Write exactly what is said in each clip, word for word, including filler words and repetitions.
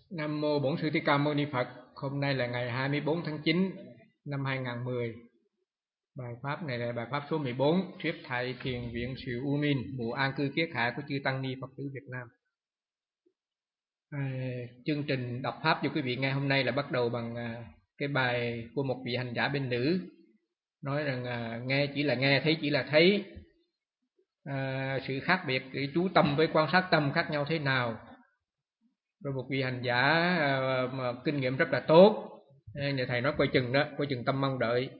Nam mô Bổn Sư Thích Ca Mâu Ni Phật. Hôm nay là ngày hai mươi bốn tháng chín năm hai nghìn không trăm mười. Bài pháp này là bài pháp số mười bốn, thuyết tại Thiền viện Sự U Minh, mùa an cư kiết hạ của chư tăng ni Phật tử Việt Nam. À, chương trình đọc pháp cho quý vị nghe hôm nay là bắt đầu bằng à, cái bài của một vị hành giả bên nữ, nói rằng à, nghe chỉ là nghe, thấy chỉ là thấy. À, sự khác biệt cái chú tâm với quan sát tâm khác nhau thế nào. Rồi một vị hành giả à, mà kinh nghiệm rất là tốt, nhà thầy nói coi chừng đó, coi chừng tâm mong đợi.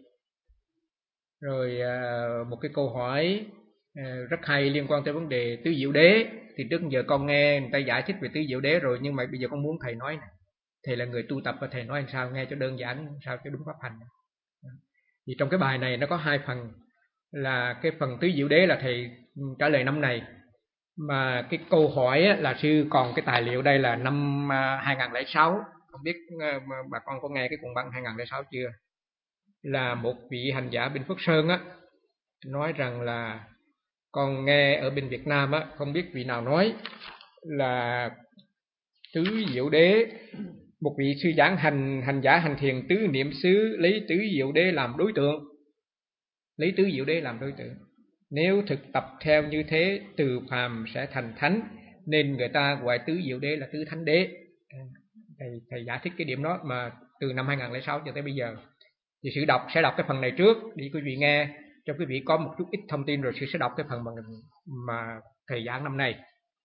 Rồi à, một cái câu hỏi à, rất hay liên quan tới vấn đề tứ diệu đế. Thì trước giờ con nghe người ta giải thích về tứ diệu đế rồi, nhưng mà bây giờ con muốn thầy nói này. Thầy là người tu tập và thầy nói làm sao nghe cho đơn giản, sao cho đúng pháp hành. Thì trong cái bài này nó có hai phần, là cái phần tứ diệu đế là thầy trả lời năm này, mà cái câu hỏi là sư còn cái tài liệu đây là năm hai nghìn không trăm lẻ sáu. Không biết bà con có nghe cái cuốn băng hai nghìn không trăm lẻ sáu chưa? Là một vị hành giả bên Phước Sơn á, nói rằng là con nghe ở bên Việt Nam á, không biết vị nào nói là tứ diệu đế, một vị sư giảng hành hành giả hành thiền tứ niệm xứ lấy tứ diệu đế làm đối tượng, lấy tứ diệu đế làm đối tượng. Nếu thực tập theo như thế, từ phàm sẽ thành thánh, nên người ta gọi tứ diệu đế là tứ thánh đế. Thầy, thầy giải thích cái điểm đó mà từ năm hai nghìn không trăm lẻ sáu cho tới bây giờ. Thì sự đọc sẽ đọc cái phần này trước để quý vị nghe, cho quý vị có một chút ít thông tin, rồi sự sẽ đọc cái phần mà, mà thầy giảng năm nay.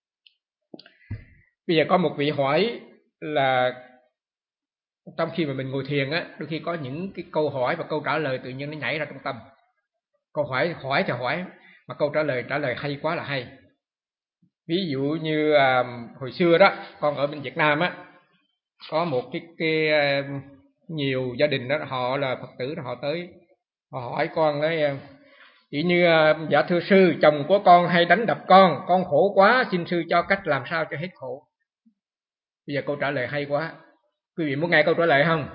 Bây giờ có một vị hỏi là trong khi mà mình ngồi thiền á, đôi khi có những cái câu hỏi và câu trả lời tự nhiên nó nhảy ra trong tâm. Câu hỏi hỏi thì hỏi, mà câu trả lời trả lời hay quá là hay. Ví dụ như à, hồi xưa đó, con ở bên Việt Nam á, có một cái, cái nhiều gia đình đó, họ là Phật tử, họ tới họ hỏi con đấy, chỉ như dạ thưa sư, chồng của con hay đánh đập con, con khổ quá, xin sư cho cách làm sao cho hết khổ. Bây giờ câu trả lời hay quá, quý vị muốn nghe câu trả lời không?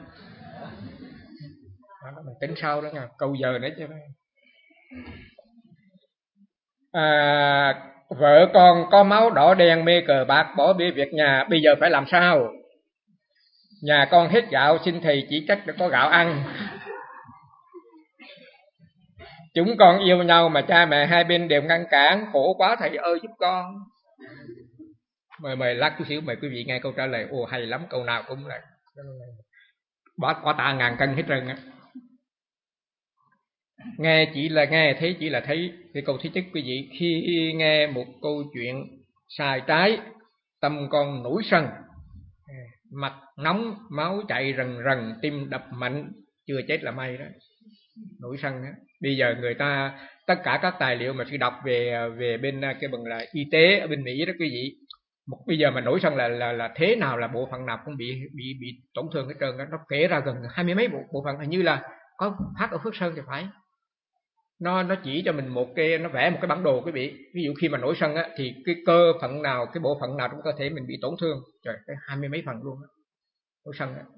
Đó, mình tính sau đó nha, câu giờ nữa chứ. À, vợ con có máu đỏ đen, mê cờ bạc, bỏ bê việc nhà, bây giờ phải làm sao? Nhà con hết gạo, xin thầy chỉ cách để có gạo ăn. Chúng con yêu nhau mà cha mẹ hai bên đều ngăn cản, khổ quá thầy ơi giúp con. Mời mời lát chút xíu mời quý vị nghe câu trả lời. Ồ hay lắm, câu nào cũng là bỏ quả tạ ngàn cân hết trơn á. Nghe chỉ là nghe, thấy chỉ là thấy. Cái câu thứ nhất quý vị, khi nghe một câu chuyện sai trái, tâm con nổi sân, mặt nóng, máu chạy rần rần, tim đập mạnh, chưa chết là may đó, nổi sân đó. Bây giờ người ta tất cả các tài liệu mà sư đọc về về bên cái bằng là y tế ở bên Mỹ đó quý vị, một bây giờ mà nổi sân là là là thế nào là bộ phận nào cũng bị bị bị tổn thương hết trơn đó. Nó kể ra gần hai mươi mấy bộ bộ phận, hình như là có phát ở Phước Sơn thì phải. Nó nó chỉ cho mình một cái, nó vẽ một cái bản đồ quý vị. Ví dụ khi mà nổi sân á, thì cái cơ phận nào, cái bộ phận nào trong cơ thể mình bị tổn thương. Trời, cái hai mươi mấy phần luôn á, nổi sân á.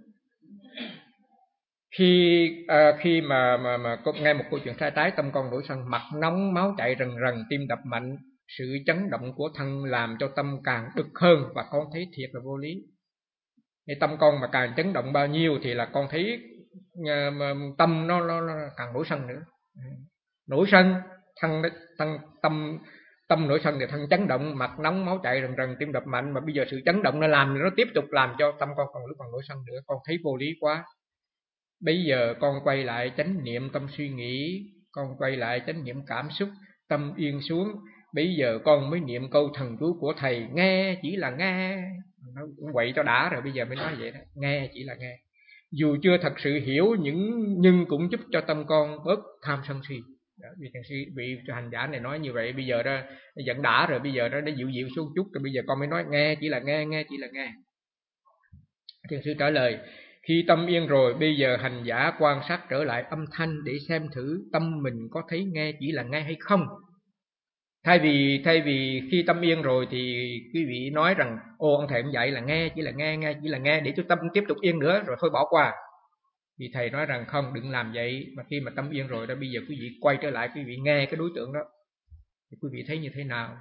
Khi à, khi mà mà mà nghe một câu chuyện sai trái, tâm con nổi sân, mặt nóng, máu chạy rần rần, tim đập mạnh, sự chấn động của thân làm cho tâm càng bực hơn, và con thấy thiệt là vô lý. Thì tâm con mà càng chấn động bao nhiêu thì là con thấy uh, tâm nó, nó, nó càng nổi sân nữa. Nổi sân, thân, thân tâm tâm nổi sân thì thân chấn động, mặt nóng, máu chạy rần rần, tim đập mạnh. Mà bây giờ sự chấn động nó làm, nó tiếp tục làm cho tâm con còn lúc còn nổi sân nữa. Con thấy vô lý quá. Bây giờ con quay lại chánh niệm tâm suy nghĩ, con quay lại chánh niệm cảm xúc, tâm yên xuống. Bây giờ con mới niệm câu thần chú của thầy, nghe chỉ là nghe. Nó cũng quậy cho đã rồi, bây giờ mới nói vậy đó, nghe chỉ là nghe. Dù chưa thật sự hiểu những, nhưng cũng giúp cho tâm con bớt tham sân si. Đó, vị thiền sư, vị hành giả này nói như vậy. Bây giờ đó giận đã rồi, bây giờ đó nó dịu dịu xuống chút rồi, bây giờ con mới nói nghe chỉ là nghe, nghe chỉ là nghe. Thiền sư trả lời, khi tâm yên rồi, bây giờ hành giả quan sát trở lại âm thanh để xem thử tâm mình có thấy nghe chỉ là nghe hay không. Thay vì thay vì khi tâm yên rồi thì quý vị nói rằng ô ông thầy cũng dạy là nghe chỉ là nghe, nghe chỉ là nghe, để cho tâm tiếp tục yên nữa rồi thôi bỏ qua. Thì thầy nói rằng không, đừng làm vậy. Mà khi mà tâm yên rồi đó, bây giờ quý vị quay trở lại, quý vị nghe cái đối tượng đó, thì quý vị thấy như thế nào?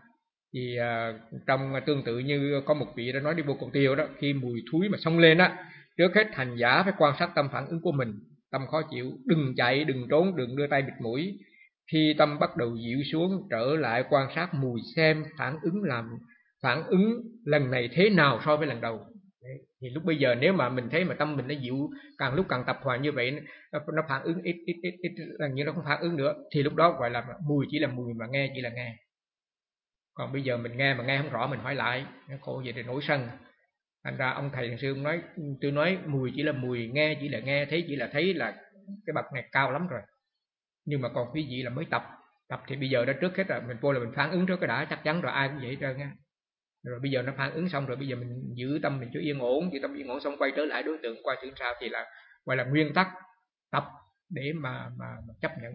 Thì à, trong tương tự như có một vị đã nói đi Vô Cầu Tiêu đó, khi mùi thúi mà xông lên á, trước hết hành giả phải quan sát tâm phản ứng của mình. Tâm khó chịu, đừng chạy, đừng trốn, đừng đưa tay bịt mũi. Khi tâm bắt đầu dịu xuống, trở lại quan sát mùi xem phản ứng làm phản ứng lần này thế nào so với lần đầu. Đấy. Thì lúc bây giờ nếu mà mình thấy mà tâm mình nó dịu, càng lúc càng tập hòa như vậy, nó, nó phản ứng ít ít ít ít lần như nó không phản ứng nữa, thì lúc đó gọi là mùi chỉ là mùi mà nghe chỉ là nghe. Còn bây giờ mình nghe mà nghe không rõ mình hỏi lại, nó khổ vậy thì nổi sân. Thành ra ông thầy thiền sư ông nói, tôi nói mùi chỉ là mùi, nghe chỉ là nghe, thấy chỉ là thấy, là cái bậc này cao lắm rồi. Nhưng mà còn quý vị là mới tập. Tập thì bây giờ đã trước hết là mình vô là mình phản ứng trước cái đã, chắc chắn rồi, ai cũng vậy hết trơn á. Rồi bây giờ nó phản ứng xong rồi, bây giờ mình giữ tâm mình cho yên ổn, giữ tâm yên ổn xong quay trở lại đối tượng, qua chuyện sao thì là gọi là nguyên tắc tập để mà mà, mà chấp nhận.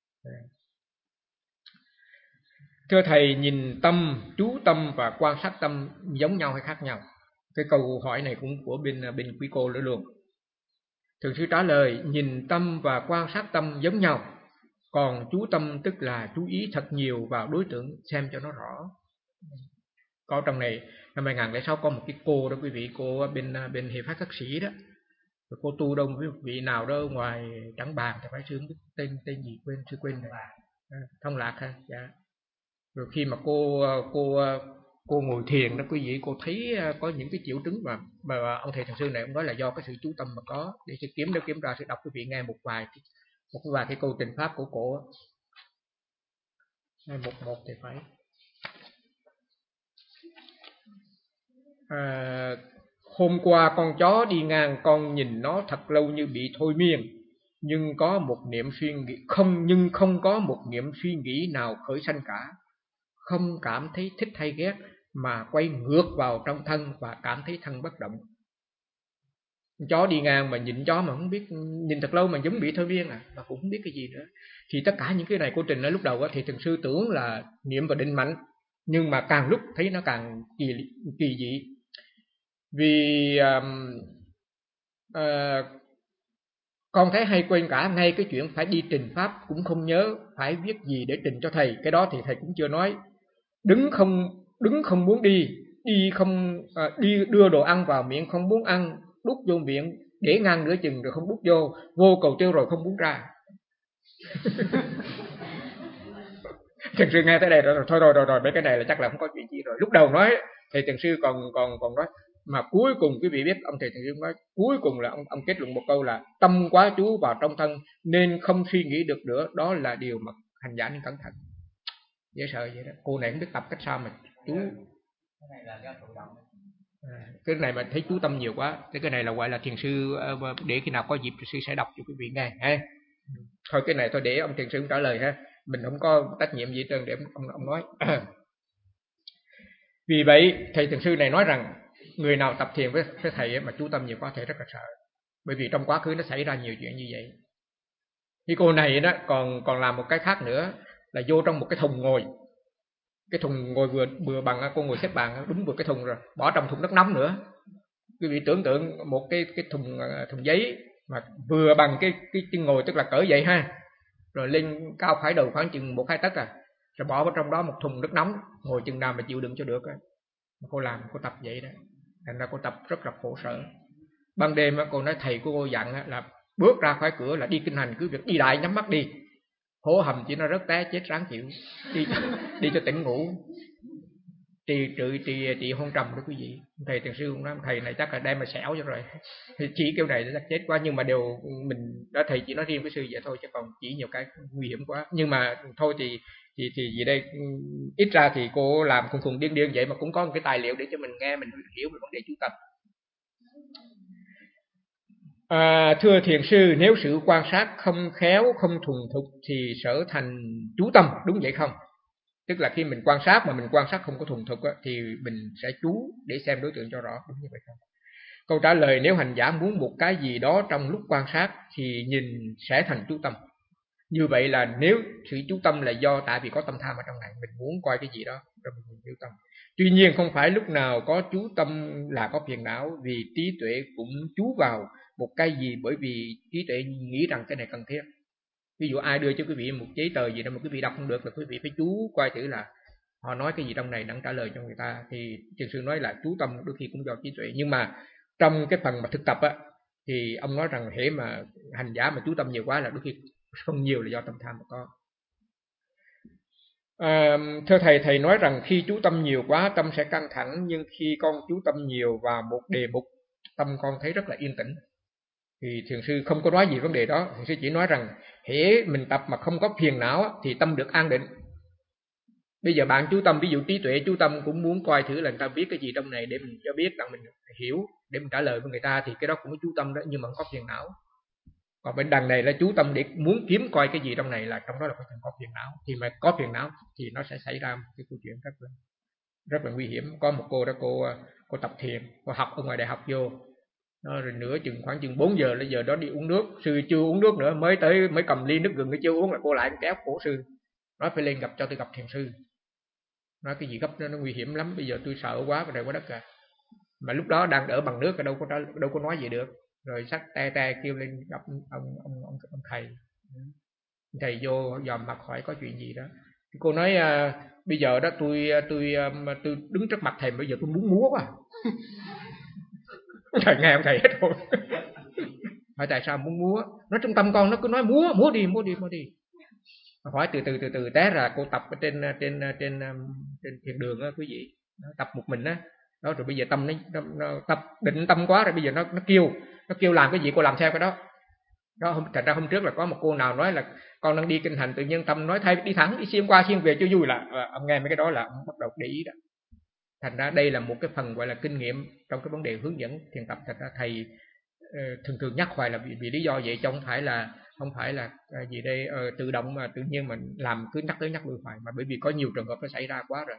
Thưa thầy, nhìn tâm, chú tâm và quan sát tâm giống nhau hay khác nhau? Cái câu hỏi này cũng của bên bên quý cô nữa luôn. Thượng sư trả lời, nhìn tâm và quan sát tâm giống nhau, còn chú tâm tức là chú ý thật nhiều vào đối tượng xem cho nó rõ. Có trong này năm hai không không sáu có một cái cô đó quý vị, cô bên bên Hiệp Phát Các Sĩ đó. Rồi cô tu đông với một vị nào đó ngoài Trảng Bàng, thì phải sư không biết tên tên gì quên sư quên rồi. À, Thông Lạc ha, dạ. Rồi khi mà cô cô cô ngồi thiền đó quý vị, cô thấy có những cái triệu chứng mà mà ông thầy thiền sư này ông nói là do cái sự chú tâm mà có. Để sư kiếm nếu kiếm ra sẽ đọc quý vị nghe một vài một vài cái câu trình pháp của cô. Một một thì phải. À, hôm qua con chó đi ngang, con nhìn nó thật lâu như bị thôi miên, nhưng có một niệm suy nghĩ không nhưng không có một niệm suy nghĩ nào khởi sanh cả, không cảm thấy thích hay ghét, mà quay ngược vào trong thân và cảm thấy thân bất động. Chó đi ngang mà nhìn chó mà không biết, nhìn thật lâu mà giống bị thôi miên à, mà cũng không biết cái gì nữa. Thì tất cả những cái này cô Trình nói lúc đầu thì thiền sư tưởng là niệm và định mạnh, nhưng mà càng lúc thấy nó càng kỳ kỳ dị. Vì uh, uh, con thấy hay quên cả ngay cái chuyện phải đi trình pháp cũng không nhớ phải viết gì để trình cho thầy. Cái đó thì thầy cũng chưa nói. Đứng không đứng không muốn đi, đi không à, đi đưa đồ ăn vào miệng không muốn ăn, đút vô miệng để ngang nửa chừng rồi không đút vô, vô cầu tiêu rồi không muốn ra. Thiền sư nghe tới đây rồi, rồi thôi rồi rồi rồi mấy cái này là chắc là không có chuyện gì rồi. Lúc đầu nói thì thiền sư còn còn còn nói, mà cuối cùng quý vị biết ông thầy thiền sư nói cuối cùng là ông ông kết luận một câu là tâm quá chú vào trong thân nên không suy nghĩ được nữa, đó là điều mà hành giả nên cẩn thận. Dễ sợ vậy đó. Cô này không biết tập cách sao mà chú cái này là do thụ động. À, cái này mà thấy chú tâm nhiều quá, cái này là gọi là thiền sư, để khi nào có dịp thiền sư sẽ đọc cho quý vị nghe ha. Thôi cái này thôi để ông thiền sư trả lời ha, mình không có trách nhiệm gì trơn để ông ông nói. Vì vậy thầy thiền sư này nói rằng người nào tập thiền với, với thầy mà chú tâm nhiều quá thầy rất là sợ, bởi vì trong quá khứ nó xảy ra nhiều chuyện như vậy. Thì cô này đó còn còn làm một cái khác nữa là vô trong một cái thùng ngồi, cái thùng ngồi vừa vừa bằng, cô ngồi xếp bàn đúng vừa cái thùng rồi, bỏ trong thùng nước nóng nữa. Quý vị tưởng tượng một cái cái thùng thùng giấy mà vừa bằng cái cái chân ngồi, tức là cỡ vậy ha, rồi lên cao phải đầu khoảng chừng một hai tấc à, rồi bỏ vào trong đó một thùng nước nóng, ngồi chừng nào mà chịu đựng cho được á. Cô làm cô tập vậy đó, thành ra cô tập rất là khổ sở. Ban đêm cô nói thầy của cô dặn là bước ra khỏi cửa là đi kinh hành, cứ việc đi đại nhắm mắt đi, hố hầm chỉ nó rớt té chết ráng chịu, đi đi cho tỉnh ngủ. Trì trị trì trị hôn trầm đó quý vị. Thầy thiền sư cũng nói thầy này chắc là đem mà xẻo cho rồi. Thì chỉ kêu này chắc chết quá, nhưng mà đều mình đã thầy chỉ nói riêng với sư vậy thôi, chứ còn chỉ nhiều cái nguy hiểm quá. Nhưng mà thôi thì thì thì gì đây, ít ra thì cô làm khùng khùng điên điên vậy mà cũng có một cái tài liệu để cho mình nghe, mình hiểu về vấn đề chú tập. À, thưa thiền sư, nếu sự quan sát không khéo, không thuần thục thì sở thành chú tâm, đúng vậy không? Tức là khi mình quan sát mà mình quan sát không có thuần thục á, thì mình sẽ chú để xem đối tượng cho rõ, đúng như vậy không? Câu trả lời, nếu hành giả muốn một cái gì đó trong lúc quan sát thì nhìn sẽ thành chú tâm. Như vậy là nếu sự chú tâm là do tại vì có tâm tham ở trong này, mình muốn coi cái gì đó rồi mình chú tâm. Tuy nhiên không phải lúc nào có chú tâm là có phiền não, vì trí tuệ cũng chú vào một cái gì bởi vì trí tuệ nghĩ rằng cái này cần thiết. Ví dụ ai đưa cho quý vị một giấy tờ gì đó mà quý vị đọc không được là quý vị phải chú coi thử là họ nói cái gì trong này đặng trả lời cho người ta. Thì thiền sư nói là chú tâm đôi khi cũng do trí tuệ, nhưng mà trong cái phần mà thực tập á thì ông nói rằng hễ mà hành giả mà chú tâm nhiều quá là đôi khi không nhiều là do tâm tham mà có. À, thưa thầy, thầy nói rằng khi chú tâm nhiều quá tâm sẽ căng thẳng, nhưng khi con chú tâm nhiều vào một đề mục, tâm con thấy rất là yên tĩnh. Thì thiền sư không có nói gì vấn đề đó, thiền sư chỉ nói rằng hễ mình tập mà không có phiền não thì tâm được an định. Bây giờ bạn chú tâm, ví dụ trí tuệ chú tâm cũng muốn coi thử là người ta viết cái gì trong này để mình cho biết, rằng mình hiểu để mình trả lời với người ta, thì cái đó cũng có chú tâm đó, nhưng mà không có phiền não. Còn bên đằng này là chú tâm để muốn kiếm coi cái gì trong này, là trong đó là có phiền não. Thì mà có phiền não thì nó sẽ xảy ra một cái câu chuyện rất là rất là nguy hiểm. Có một cô đó, cô cô tập thiền, cô học ở ngoài đại học vô, nó rồi nửa chừng khoảng chừng bốn giờ là giờ đó đi uống nước, sư chưa uống nước nữa, mới tới mới cầm ly nước gừng cái chưa uống là cô lại kéo cổ sư, nói phải lên gặp cho tôi gặp thiền sư, nói cái gì gấp nó, nó nguy hiểm lắm, bây giờ tôi sợ quá và trời quá đất cả. Mà lúc đó đang đỡ bằng nước, đâu có đâu có nói gì được, rồi xách te te kêu lên gặp ông ông ông, ông thầy. Thầy vô dòm mặt hỏi có chuyện gì đó. Cô nói à, bây giờ đó tôi tôi tôi đứng trước mặt thầy, bây giờ tôi muốn múa quá. Thầy nghe ông thầy hết rồi. Hỏi tại sao muốn múa? Nói trong tâm con nó cứ nói múa, múa đi, múa đi, múa đi. Hỏi từ từ từ từ té ra cô tập ở trên trên trên trên thiền đường á quý vị, tập một mình á. Đó, rồi bây giờ tâm nó, nó, nó tập định tâm quá rồi, bây giờ nó nó kêu, nó kêu làm cái gì cô làm theo cái đó. Đó, hôm thật ra hôm trước là có một cô nào nói là con đang đi kinh hành, tự nhiên tâm nói thay đi thẳng, đi xuyên qua xuyên về cho vui, là ông nghe mấy cái đó là ông bắt đầu để ý đó. Thành ra đây là một cái phần gọi là kinh nghiệm trong cái vấn đề hướng dẫn thiền tập. Thật ra thầy uh, thường thường nhắc hoài là vì, vì lý do vậy, chứ không phải là không phải là uh, gì đây uh, tự động mà tự nhiên mình làm cứ nhắc tới nhắc lui hoài, mà bởi vì có nhiều trường hợp nó xảy ra quá rồi.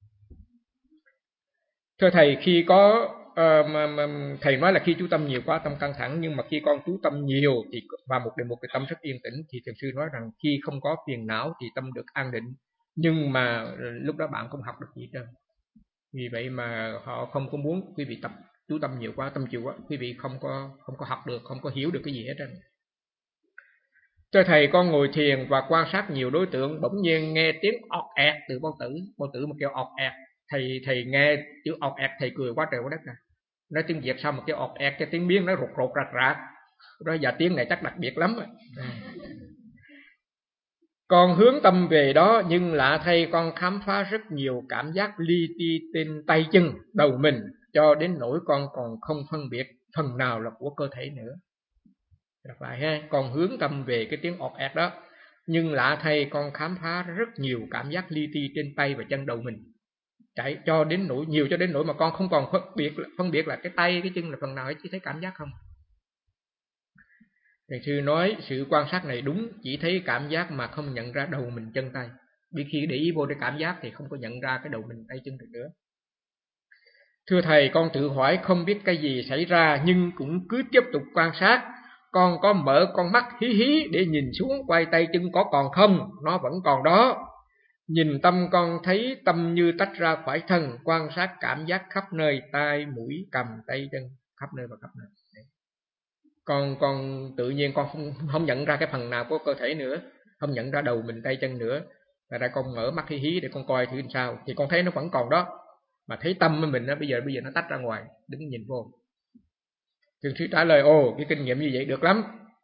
Thưa thầy, khi có uh, mà, mà, thầy nói là khi chú tâm nhiều quá tâm căng thẳng, nhưng mà khi con chú tâm nhiều thì và một đề mục cái tâm rất yên tĩnh, thì thiền sư nói rằng khi không có phiền não thì tâm được an định, nhưng mà lúc đó bạn không học được gì trơn. Vì vậy mà họ không có muốn quý vị tập chú tâm nhiều quá, tâm chịu quá, quý vị không có không có học được, không có hiểu được cái gì hết trơn. Thưa thầy, con ngồi thiền và quan sát nhiều đối tượng, bỗng nhiên nghe tiếng ọt ẹt từ bao tử, bao tử một kêu ọt ẹt. Thầy thầy nghe chữ ọt ẹt thầy cười quá trời quá đất nè. Nói tiếng Việt sao mà cái ọt ẹt, cái tiếng miếng nó rụt rụt rạc rạc. Đó dạ tiếng này chắc đặc biệt lắm. À. Con hướng tâm về đó, nhưng lạ thay con khám phá rất nhiều cảm giác li ti trên tay chân, đầu mình, cho đến nỗi con còn không phân biệt phần nào là của cơ thể nữa. Đọc lại ha, con hướng tâm về cái tiếng ọt ẹt đó, nhưng lạ thay con khám phá rất nhiều cảm giác li ti trên tay và chân đầu mình, chạy cho đến nỗi nhiều cho đến nỗi mà con không còn phân biệt phân biệt là cái tay cái chân là phần nào ấy, chỉ thấy cảm giác không. Thầy sư nói sự quan sát này đúng, chỉ thấy cảm giác mà không nhận ra đầu mình chân tay. Vì khi để ý vô cái cảm giác thì không có nhận ra cái đầu mình tay chân được nữa. Thưa thầy, con tự hỏi không biết cái gì xảy ra, nhưng cũng cứ tiếp tục quan sát. Con có mở con mắt hí hí để nhìn xuống quay tay chân có còn không, nó vẫn còn đó. Nhìn tâm con thấy tâm như tách ra khỏi thân, quan sát cảm giác khắp nơi, tai, mũi, cằm, tay, chân, khắp nơi và khắp nơi. Con con tự nhiên con không không nhận ra cái phần nào của cơ thể nữa, không nhận ra đầu mình tay chân nữa. Và ra con mở mắt hí hí để con coi thử làm sao, thì con thấy nó vẫn còn đó. Mà thấy tâm của mình đó, bây giờ bây giờ nó tách ra ngoài, đứng nhìn vô. Thiền sư trả lời, ồ cái kinh nghiệm như vậy được lắm.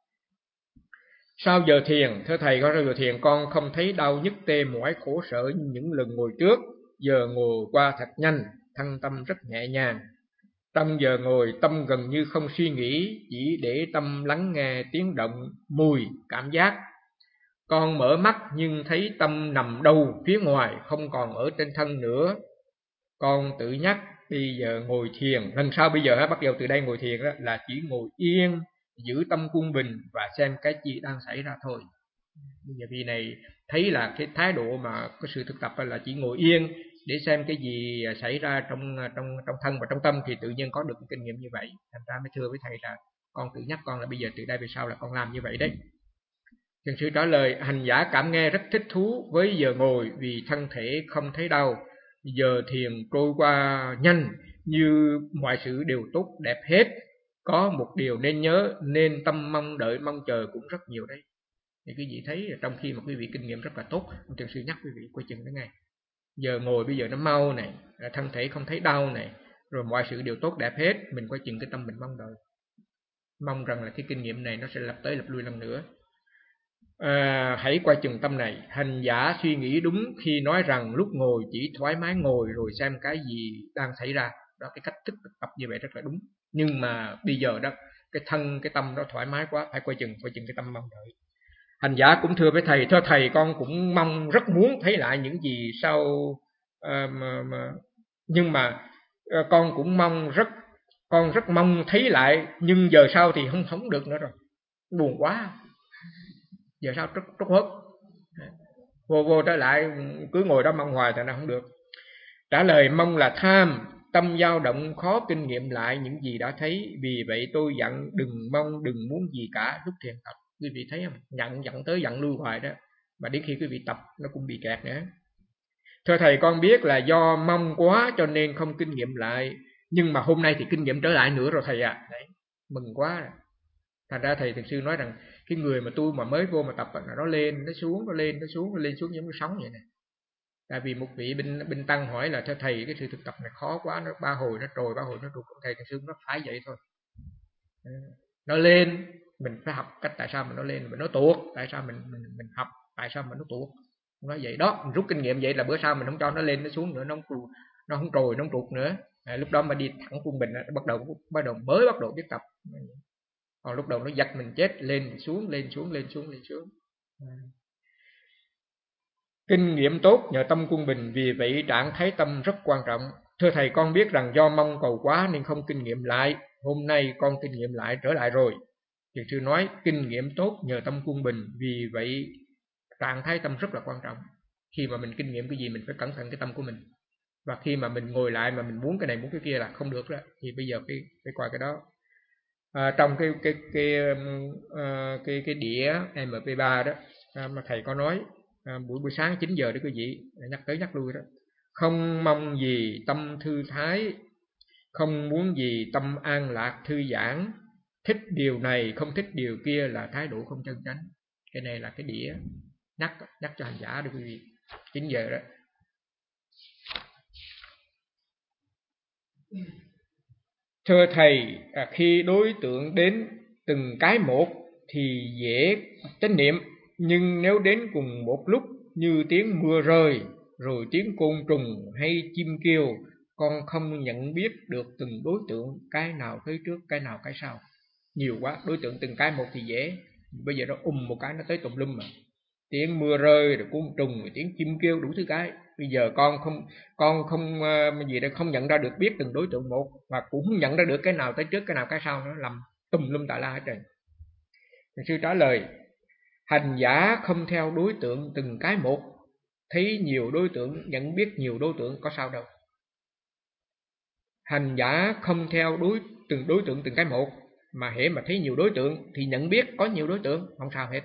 Sau giờ thiền, thưa thầy, có sau giờ thiền con không thấy đau nhức tê mỏi khổ sở như những lần ngồi trước. Giờ ngồi qua thật nhanh, thân tâm rất nhẹ nhàng. Trong giờ ngồi tâm gần như không suy nghĩ, chỉ để tâm lắng nghe tiếng động, mùi, cảm giác. Con mở mắt nhưng thấy tâm nằm đâu phía ngoài, không còn ở trên thân nữa. Con tự nhắc bây giờ ngồi thiền, lần sau bây giờ bắt đầu từ đây ngồi thiền đó, là chỉ ngồi yên, giữ tâm quân bình và xem cái gì đang xảy ra thôi. Bây giờ vì này thấy là cái thái độ mà cái sự thực tập là chỉ ngồi yên để xem cái gì xảy ra trong trong trong thân và trong tâm, thì tự nhiên có được cái kinh nghiệm như vậy. Thành ra mới thưa với thầy là con tự nhắc con là bây giờ từ đây về sau là con làm như vậy đấy. Thiền sư trả lời, hành giả cảm nghe rất thích thú với giờ ngồi vì thân thể không thấy đau. Giờ thiền trôi qua nhanh, như mọi sự đều tốt đẹp hết. Có một điều nên nhớ, nên tâm mong đợi mong chờ cũng rất nhiều đấy. Thì quý vị thấy trong khi mà quý vị kinh nghiệm rất là tốt, thiền sư nhắc quý vị coi chừng đó ngay. Giờ ngồi bây giờ nó mau này, thân thể không thấy đau này, rồi mọi sự đều tốt đẹp hết, mình coi chừng cái tâm mình mong đợi. Mong rằng là cái kinh nghiệm này nó sẽ lặp tới lặp lui lần nữa. À, hãy coi chừng tâm này. Hành giả suy nghĩ đúng khi nói rằng lúc ngồi chỉ thoải mái ngồi rồi xem cái gì đang xảy ra. Đó, cái cách thức tập như vậy rất là đúng. Nhưng mà bây giờ đó, cái thân, cái tâm nó thoải mái quá, phải coi chừng, coi chừng cái tâm mong đợi. Hành giả cũng thưa với thầy, thưa thầy con cũng mong, rất muốn thấy lại những gì sau, à, mà, mà, nhưng mà à, con cũng mong rất, con rất mong thấy lại, nhưng giờ sau thì không không được nữa rồi, buồn quá. Giờ sao trút trút hết, vô vô trở lại cứ ngồi đó mong hoài thì nó không được. Trả lời mong là tham, tâm dao động khó kinh nghiệm lại những gì đã thấy, vì vậy tôi dặn đừng mong, đừng muốn gì cả lúc thiền tập. Quý vị thấy không, nhận dặn tới dặn lui hoài đó, mà đến khi quý vị tập nó cũng bị kẹt nữa. Thưa thầy, con biết là do mong quá cho nên không kinh nghiệm lại, nhưng mà hôm nay thì kinh nghiệm trở lại nữa rồi thầy à. Đấy, mừng quá rồi. Thành ra thầy thực sư nói rằng cái người mà tu mà mới vô mà tập là nó lên nó xuống, nó lên nó xuống, nó lên xuống giống như sóng vậy này. Tại vì một vị bên bên tăng hỏi là theo thầy cái sự thực tập này khó quá, nó ba hồi nó trồi ba hồi nó trục. Thầy thực sư nó phải vậy thôi. Nó lên mình phải học cách tại sao mà nó lên, mình nó tuột tại sao mình mình mình học tại sao mà nó tuột. Nói vậy đó, mình rút kinh nghiệm vậy là bữa sau mình không cho nó lên nó xuống nữa, nó không nó không trồi nó không trục nữa. À, lúc đó mà đi thẳng quân bình bắt đầu bắt đầu mới bắt đầu biết tập. Còn lúc đầu nó giật mình chết, lên xuống lên xuống lên xuống lên xuống. Kinh nghiệm tốt nhờ tâm quân bình, vì vậy trạng thái tâm rất quan trọng. Thưa thầy, con biết rằng do mong cầu quá nên không kinh nghiệm lại, hôm nay con kinh nghiệm lại trở lại rồi. Thiền sư nói kinh nghiệm tốt nhờ tâm quân bình, vì vậy trạng thái tâm rất là quan trọng. Khi mà mình kinh nghiệm cái gì mình phải cẩn thận cái tâm của mình. Và khi mà mình ngồi lại mà mình muốn cái này muốn cái kia là không được đó, thì bây giờ phải phải coi cái đó. À, trong cái cái cái cái cái, cái đĩa em pê ba đó à, mà thầy có nói à, buổi buổi sáng chín giờ đó quý vị, nhắc tới nhắc lui đó. Không mong gì tâm thư thái, không muốn gì tâm an lạc thư giãn, thích điều này không thích điều kia là thái độ không chân chánh. Cái này là cái đĩa nhắc nhắc cho hành giả được quý vị, chín giờ đó. Thưa thầy, à, khi đối tượng đến từng cái một thì dễ chánh niệm, nhưng nếu đến cùng một lúc như tiếng mưa rơi, rồi tiếng côn trùng hay chim kêu, con không nhận biết được từng đối tượng, cái nào tới trước, cái nào cái sau. Nhiều quá, đối tượng từng cái một thì dễ, bây giờ nó um một cái nó tới tùm lum mà. Tiếng mưa rơi, rồi côn trùng, rồi tiếng chim kêu, đủ thứ cái. Bây giờ con không con không uh, gì đây không nhận ra được biết từng đối tượng một, và cũng không nhận ra được cái nào tới trước cái nào cái sau, nó làm tùm lum tà la hết trời. Thầy sư trả lời, hành giả không theo đối tượng từng cái một, thấy nhiều đối tượng, nhận biết nhiều đối tượng, có sao đâu. Hành giả không theo đối từng đối tượng từng cái một, mà hễ mà thấy nhiều đối tượng thì nhận biết có nhiều đối tượng, không sao hết.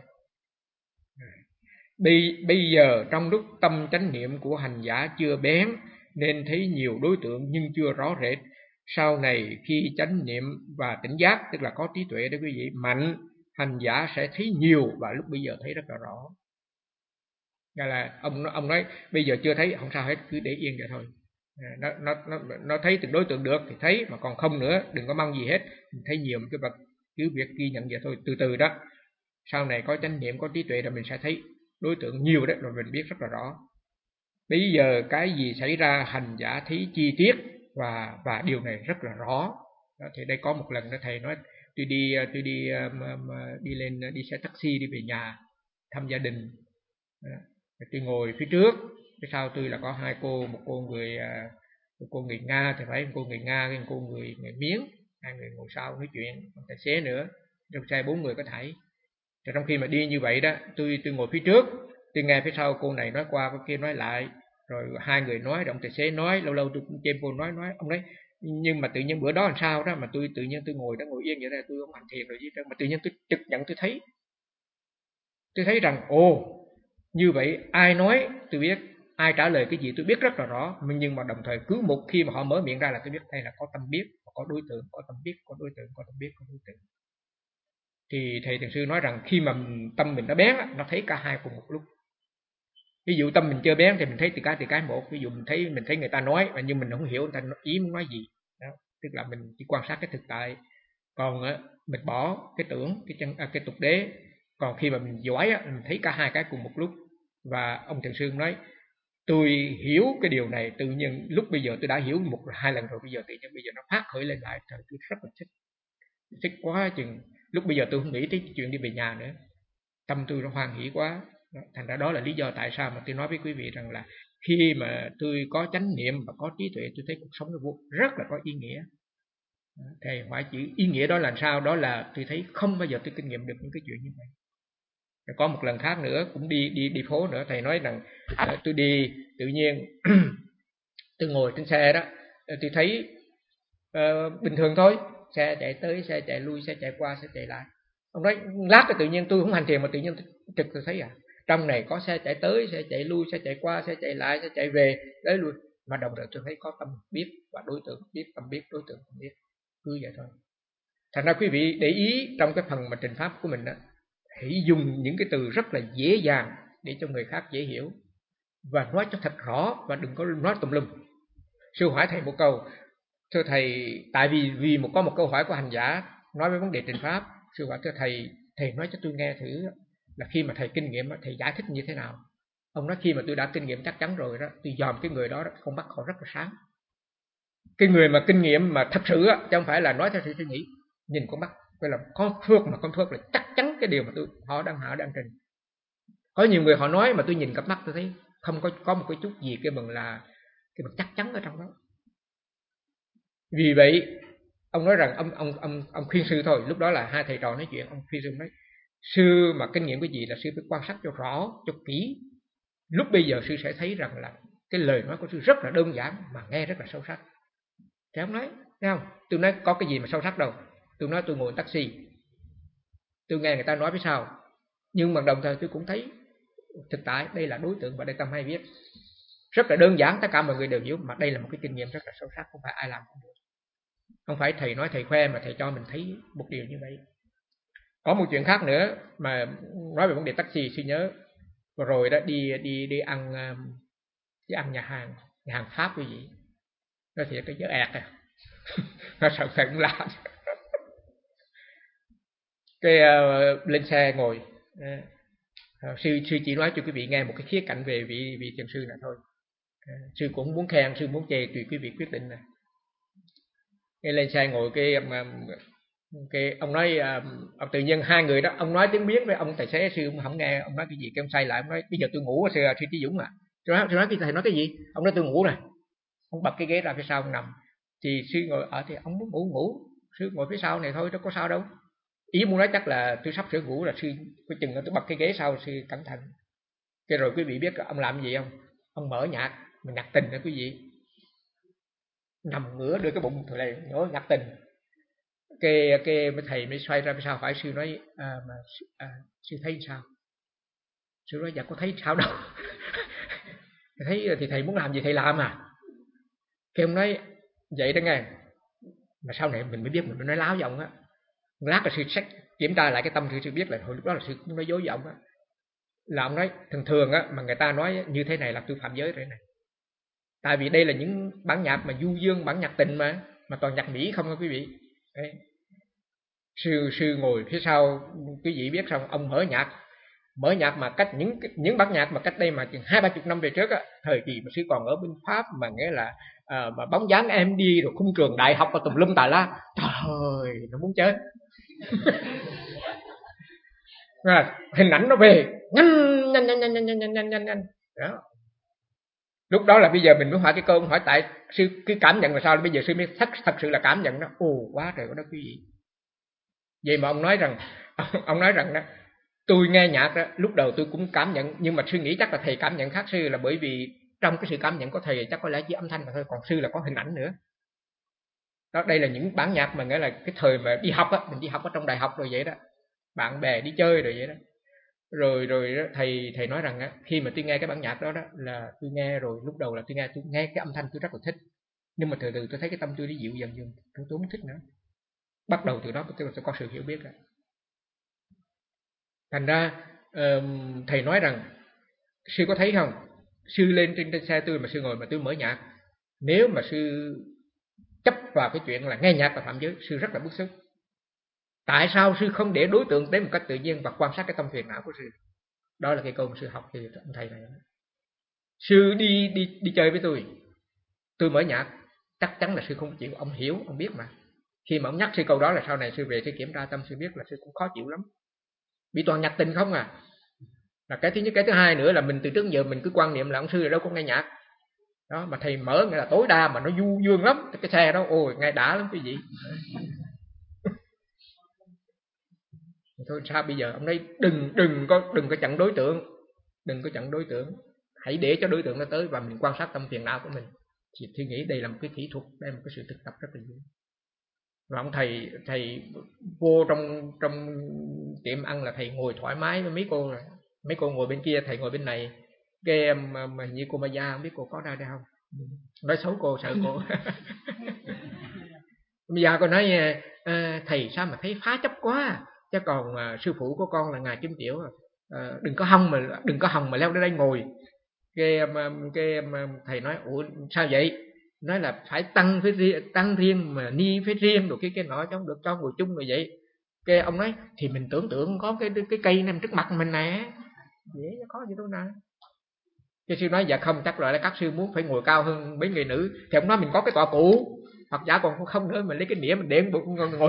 Bây, bây giờ trong lúc tâm chánh niệm của hành giả chưa bén nên thấy nhiều đối tượng nhưng chưa rõ rệt. Sau này khi chánh niệm và tỉnh giác, tức là có trí tuệ đó quý vị, mạnh, hành giả sẽ thấy nhiều, và lúc bây giờ thấy rất là rõ. Nên là ông ông nói bây giờ chưa thấy không sao hết, cứ để yên vậy thôi. Nó nó nó nó thấy từng đối tượng được thì thấy, mà còn không nữa đừng có mong gì hết. Thấy nhiều cái vật cứ việc ghi nhận vậy thôi, từ từ đó. Sau này có chánh niệm có trí tuệ rồi mình sẽ thấy đối tượng nhiều đấy, rồi mình biết rất là rõ. Bây giờ cái gì xảy ra hành giả thấy chi tiết, và và điều này rất là rõ. Đó, thì đây có một lần đó thầy nói tôi đi tôi đi mà, mà đi lên đi xe taxi đi về nhà thăm gia đình. Đó, tôi ngồi phía trước, phía sau tôi là có hai cô, một cô người một cô người Nga thì phải, một cô người Nga, một cô người người Miến, hai người ngồi sau nói chuyện, một tài xế nữa, trong xe bốn người có thảy. Rồi trong khi mà đi như vậy đó, tôi tôi ngồi phía trước, tôi nghe phía sau cô này nói qua, cô kia nói lại, rồi hai người nói, ông tài xế nói, lâu lâu tôi cũng chêm cô nói nói ông đấy. Nhưng mà tự nhiên bữa đó làm sao đó mà tôi tự nhiên tôi ngồi đó ngồi yên vậy đó, tôi không hành thiền rồi gì đó, mà tự nhiên tôi trực nhận tôi thấy, tôi thấy rằng ồ như vậy ai nói tôi biết, ai trả lời cái gì tôi biết rất là rõ, nhưng mà đồng thời cứ một khi mà họ mở miệng ra là tôi biết đây là có tâm biết, có đối tượng, có tâm biết, có đối tượng, có tâm biết, có đối tượng. Thì thầy thiền sư nói rằng khi mà tâm mình nó bén, nó thấy cả hai cùng một lúc. Ví dụ tâm mình chơi bén thì mình thấy từ cái từ cái một. Ví dụ mình thấy mình thấy người ta nói mà nhưng mình không hiểu người ta ý muốn nói gì đó. Tức là mình chỉ quan sát cái thực tại. Còn á, mình bỏ cái tưởng cái chân à, cái tục đế. Còn khi mà mình giỏi á, mình thấy cả hai cái cùng một lúc. Và ông Thiền Sư nói tôi hiểu cái điều này tự nhiên lúc bây giờ tôi đã hiểu một hai lần rồi, bây giờ tự nhiên bây giờ nó phát khởi lên lại. Trời, tôi rất là thích thích quá chừng lúc bây giờ tôi không nghĩ tới chuyện đi về nhà nữa, tâm tôi nó hoan hỷ quá. Thành ra đó là lý do tại sao mà tôi nói với quý vị rằng là khi mà tôi có chánh niệm và có trí tuệ, tôi thấy cuộc sống nó vô rất là có ý nghĩa. Thầy hỏi chữ ý nghĩa đó là sao? Đó là tôi thấy không bao giờ tôi kinh nghiệm được những cái chuyện như vậy. Có một lần khác nữa cũng đi đi đi phố nữa, thầy nói rằng uh, tôi đi tự nhiên tôi ngồi trên xe đó, tôi thấy uh, bình thường thôi, xe chạy tới xe chạy lui, xe chạy qua xe chạy lại. Ông nói lát rồi tự nhiên tôi không hành thiền mà tự nhiên trực tôi thấy à, trong này có xe chạy tới xe chạy lui, xe chạy qua xe chạy lại, xe chạy về tới lui, mà đồng thời tôi thấy có tâm biết và đối tượng biết, tâm biết đối tượng không biết, cứ vậy thôi. Thành ra quý vị để ý trong cái phần mà trình pháp của mình đó, hãy dùng những cái từ rất là dễ dàng để cho người khác dễ hiểu và nói cho thật rõ, và đừng có nói tùm lum. Sư hỏi thầy một câu, thưa thầy, tại vì vì một có một câu hỏi của hành giả nói về vấn đề trình pháp. Sư hỏi thưa thầy, thầy nói cho tôi nghe thử là khi mà thầy kinh nghiệm thầy giải thích như thế nào. Ông nói khi mà tôi đã kinh nghiệm chắc chắn rồi đó, tôi dòm cái người đó, đó con mắt họ rất là sáng. Cái người mà kinh nghiệm mà thật sự á, chứ không phải là nói theo sự suy nghĩ, nhìn con mắt coi là con thuốc mà con thuốc là chắc chắn cái điều mà tôi họ đang họ đang trình. Có nhiều người họ nói mà tôi nhìn cặp mắt tôi thấy không có có một cái chút gì cái bằng là cái bằng chắc chắn ở trong đó. Vì vậy ông nói rằng ông ông ông ông khuyên sư thôi. Lúc đó là hai thầy trò nói chuyện, ông khuyên sư nói sư mà kinh nghiệm cái gì là sư phải quan sát cho rõ cho kỹ. Lúc bây giờ sư sẽ thấy rằng là cái lời nói của sư rất là đơn giản mà nghe rất là sâu sắc. Thì ông nói thấy không, tôi nói có cái gì mà sâu sắc đâu. Tôi nói tôi ngồi taxi, tôi nghe người ta nói phía sau, nhưng mà đồng thời tôi cũng thấy thực tại đây là đối tượng và đây tâm hay biết, rất là đơn giản, tất cả mọi người đều hiểu, mà đây là một cái kinh nghiệm rất là sâu sắc, không phải ai làm cũng được. Không phải thầy nói thầy khoe mà thầy cho mình thấy một điều như vậy. Có một chuyện khác nữa mà nói về vấn đề taxi, sư nhớ vừa rồi đó đi đi đi ăn đi ăn nhà hàng nhà hàng Pháp cái gì, nó thiệt cái dở ẹt à. Nó sợ phải cũng làm cái uh, lên xe ngồi, uh, sư sư chỉ nói cho quý vị nghe một cái khía cạnh về vị vị thiền sư này thôi. Uh, sư cũng muốn khen, sư muốn chê, tùy quý vị quyết định này. Cái lên xe ngồi cái um, cái ông nói uh, ông tự nhiên hai người đó, ông nói tiếng Miến với ông tài xế, sư cũng không nghe ông nói cái gì, cái ông say lại ông nói bây giờ tôi ngủ, sư sư Trí Dũng à. Tôi nói, tôi nói thầy nói cái gì? Ông nói tôi ngủ này. Ông bật cái ghế ra phía sau ông nằm. Thì sư ngồi ở thì ông muốn ngủ ngủ, sư ngồi phía sau này thôi, đâu có sao đâu. Ý muốn nói chắc là tôi sắp sửa ngủ là sư có chừng tôi bật cái ghế sau, sư cẩn thận. Cái rồi quý vị biết ông làm gì không? Ông mở nhạc, mình nhạc tình đó quý vị. Nằm ngửa đưa cái bụng thử này nhổ nhạc tình. Cái cái thầy mới xoay ra phía sau hỏi sư nói à, mà à, sư thấy sao? Sư nói dạ có thấy sao đâu. Thấy thì thầy muốn làm gì thầy làm à. Cái ông nói vậy đó nghe, mà sau này mình mới biết mình mới nói láo với ông á. Lát là sư xét kiểm tra lại cái tâm sư, sư biết là hồi lúc đó là sư cũng nói dối với ông á. Là ông nói thường thường á mà người ta nói như thế này là tôi phạm giới rồi này. Tại vì đây là những bản nhạc mà du dương, bản nhạc tình mà mà toàn nhạc Mỹ không á quý vị. Đấy. Sư sư ngồi phía sau, quý vị biết xong ông mở nhạc, mở nhạc mà cách những những bản nhạc mà cách đây mà chừng hai ba chục năm về trước á, thời kỳ mà sư còn ở bên Pháp, mà nghĩa là à, mà bóng dáng em đi rồi khung trường đại học và tùm lum tà la, trời ơi nó muốn chết. À, hình ảnh nó về nhanh nhanh nhanh nhanh nhanh nhanh nhanh nhanh nhanh đó. Lúc đó là bây giờ mình mới hỏi cái câu, hỏi tại sư cái cảm nhận là sao, bây giờ sư mới thật thật sự là cảm nhận nó, ồ quá trời đó quý vị. Vậy mà ông nói rằng ông nói rằng đó, tôi nghe nhạc đó, lúc đầu tôi cũng cảm nhận, nhưng mà sư nghĩ chắc là thầy cảm nhận khác sư, là bởi vì trong cái sự cảm nhận của thầy chắc có lẽ chỉ âm thanh mà thôi, còn sư là có hình ảnh nữa. Đó, đây là những bản nhạc mà nghĩa là cái thời mà đi học á, mình đi học ở trong đại học rồi vậy đó, bạn bè đi chơi rồi vậy đó. Rồi rồi đó, thầy thầy nói rằng á, khi mà tôi nghe cái bản nhạc đó đó là tôi nghe rồi, lúc đầu là tôi nghe tôi nghe cái âm thanh tôi rất là thích, nhưng mà từ từ tôi thấy cái tâm tôi đi dịu dần dần, tôi không thích nữa. Bắt đầu từ đó tôi có sự hiểu biết rồi. Thành ra uh, thầy nói rằng Sư có thấy không? Sư lên trên, trên xe tôi mà sư ngồi mà tôi mở nhạc, nếu mà sư chấp vào cái chuyện là nghe nhạc là phạm giới, sư rất là bức xúc. Tại sao sư không để đối tượng đến một cách tự nhiên và quan sát cái tâm phiền não của sư? Đó là cái câu mà sư học từ ông thầy này. Sư đi đi đi chơi với tôi, tôi mở nhạc, chắc chắn là sư không chịu. Ông hiểu, ông biết mà. Khi mà ông nhắc sư câu đó là sau này sư về sư kiểm tra tâm, sư biết là sư cũng khó chịu lắm. Bị toàn nhạc tình không à. Là cái thứ nhất. Cái thứ hai nữa là mình từ trước giờ mình cứ quan niệm là ông sư là đâu có nghe nhạc. Đó, mà thầy mở nghĩa là tối đa mà nó du dương lắm. Cái xe đó, ôi, nghe đã lắm quý vị. Thôi sao bây giờ ông nói đừng đừng có đừng có chặn đối tượng, đừng có chặn đối tượng, hãy để cho đối tượng nó tới và mình quan sát tâm phiền não của mình. Thì tôi nghĩ đây là một cái kỹ thuật, đây là một cái sự thực tập rất là nhiều. Và ông thầy thầy vô trong trong tiệm ăn là thầy ngồi thoải mái với mấy cô, mấy cô ngồi bên kia, thầy ngồi bên này. Cái em mà, mà như cô Maya, không biết cô có ra đây không? Nói xấu cô, sợ cô. Bây giờ cô nói à, thầy sao mà thấy phá chấp quá, chứ còn à, sư phụ của con là ngài Kim Tiểu, à, đừng có hòng mà đừng có hòng mà leo đến đây ngồi. Cái, cái thầy nói ủa sao vậy? Nói là phải tăng phép riêng, tăng riêng mà ni phép riêng rồi cái cái nọ chứ không được cho ngồi chung rồi vậy. Cái ông nói thì mình tưởng tượng có cái cái cây nằm trước mặt mình nè, dễ có gì đâu nè. Cái sư nói dạ không, chắc là các sư muốn phải ngồi cao hơn mấy người nữ. Thì ông nói mình có cái tọa cụ, Phật giả còn không nữa, mình lấy cái đĩa mình để bụng ngồi.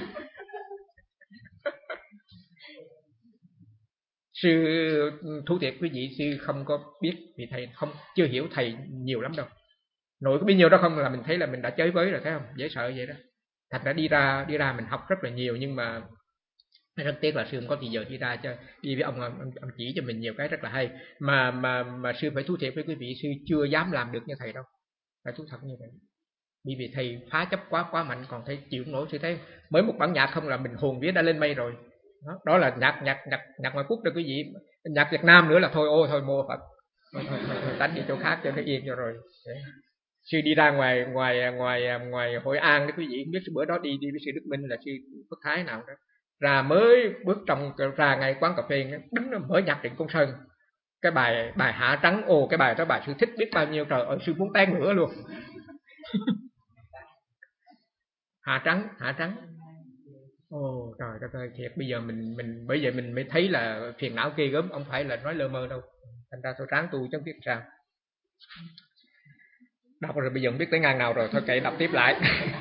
Sư thú thiệt quý vị, sư không có biết vì thầy không chưa hiểu thầy nhiều lắm đâu. Nội có biết nhiều đó không là mình thấy là mình đã chơi với rồi, thấy không? Dễ sợ vậy đó. Thật ra đi ra đi ra mình học rất là nhiều, nhưng mà rất tiếc là sư không có thì giờ đi ra cho đi với ông, ông ông chỉ cho mình nhiều cái rất là hay, mà mà mà sư phải thú thiệt với quý vị, sư chưa dám làm được như thầy đâu, phải thú thật như vậy. Bởi vì thầy phá chấp quá quá mạnh, còn thầy chịu nổi. Sư thấy mới một bản nhạc không là mình hồn vía đã lên mây rồi. Đó, đó là nhạc nhạc nhạc nhạc ngoại quốc đó quý vị. Nhạc Việt Nam nữa là thôi ôi thôi mô Phật, thôi, thôi, thôi, thôi tánh đi chỗ khác cho nó yên cho rồi. Đấy. Sư đi ra ngoài ngoài ngoài ngoài Hội An đó quý vị, không biết bữa đó đi đi với sư Đức Minh là sư Phước Thái nào đó, ra mới bước trong ra ngay quán cà phê, đứng nó mở nhạc Trịnh Công Sơn, cái bài bài Hạ Trắng, ồ cái bài đó bài sư thích biết bao nhiêu, trời ơi sư muốn té ngửa luôn. Hạ Trắng, Hạ Trắng. Ồ trời đất ơi, thiệt bây giờ mình mình bởi vậy mình mới thấy là phiền não ghê gớm, không phải là nói lơ mơ đâu. Thành ra tôi ráng tu chứ biết sao. Đọc rồi bây giờ không biết tới ngang nào rồi, thôi kệ đọc tiếp lại.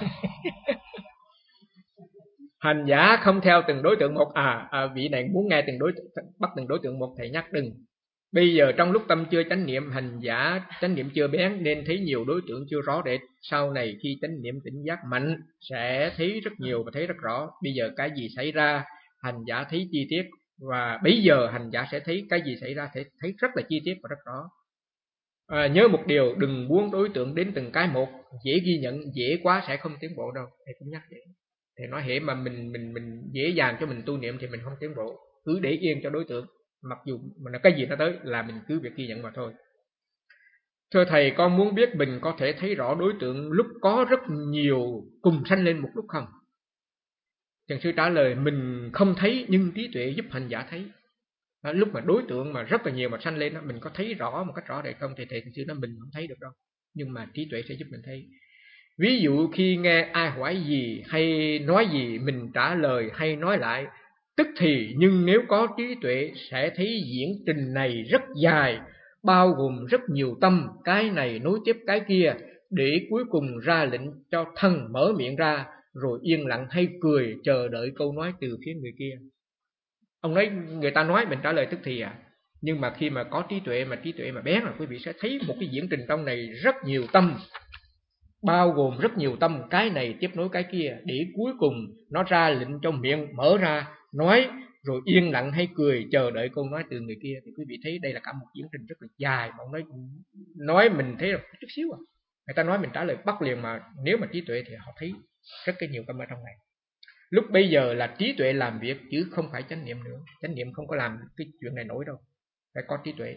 Hành giả không theo từng đối tượng một. À, à vị này muốn nghe từng đối bắt từng đối tượng một, thầy nhắc đừng. Bây giờ trong lúc tâm chưa chánh niệm, hành giả chánh niệm chưa bén nên thấy nhiều đối tượng chưa rõ rệt. Sau này khi chánh niệm tỉnh giác mạnh sẽ thấy rất nhiều và thấy rất rõ. Bây giờ cái gì xảy ra hành giả thấy chi tiết, và bây giờ hành giả sẽ thấy cái gì xảy ra thấy, thấy rất là chi tiết và rất rõ. À, nhớ một điều, đừng muốn đối tượng đến từng cái một, dễ ghi nhận, dễ quá sẽ không tiến bộ đâu. Thầy cũng nhắc vậy. Thầy nói hệ mà mình mình mình dễ dàng cho mình tu niệm thì mình không tiến bộ. Cứ để yên cho đối tượng, mặc dù mà cái gì nó tới là mình cứ việc ghi nhận mà thôi. Thưa thầy, con muốn biết mình có thể thấy rõ đối tượng lúc có rất nhiều cùng sanh lên một lúc không? Thiền sư trả lời mình không thấy, nhưng trí tuệ giúp hành giả thấy. Đó, lúc mà đối tượng mà rất là nhiều mà sanh lên đó, mình có thấy rõ một cách rõ rệt không? Thì thầy sư nói mình không thấy được đâu, nhưng mà trí tuệ sẽ giúp mình thấy. Ví dụ khi nghe ai hỏi gì hay nói gì mình trả lời hay nói lại tức thì, nhưng nếu có trí tuệ sẽ thấy diễn trình này rất dài, bao gồm rất nhiều tâm, cái này nối tiếp cái kia, để cuối cùng ra lệnh cho thân mở miệng ra, rồi yên lặng hay cười chờ đợi câu nói từ phía người kia. Ông nói người ta nói mình trả lời tức thì à, nhưng mà khi mà có trí tuệ mà trí tuệ mà bén là quý vị sẽ thấy một cái diễn trình trong này rất nhiều tâm, bao gồm rất nhiều tâm, cái này tiếp nối cái kia, để cuối cùng nó ra lệnh cho miệng mở ra nói, rồi yên lặng hay cười chờ đợi câu nói từ người kia. Thì quý vị thấy đây là cả một diễn trình rất là dài, mà ông nói nói mình thấy là chút xíu à, người ta nói mình trả lời bắt liền, mà nếu mà trí tuệ thì họ thấy rất cái nhiều tâm ở trong này. Lúc bây giờ là trí tuệ làm việc chứ không phải chánh niệm nữa. Chánh niệm không có làm cái chuyện này nổi đâu, phải có trí tuệ.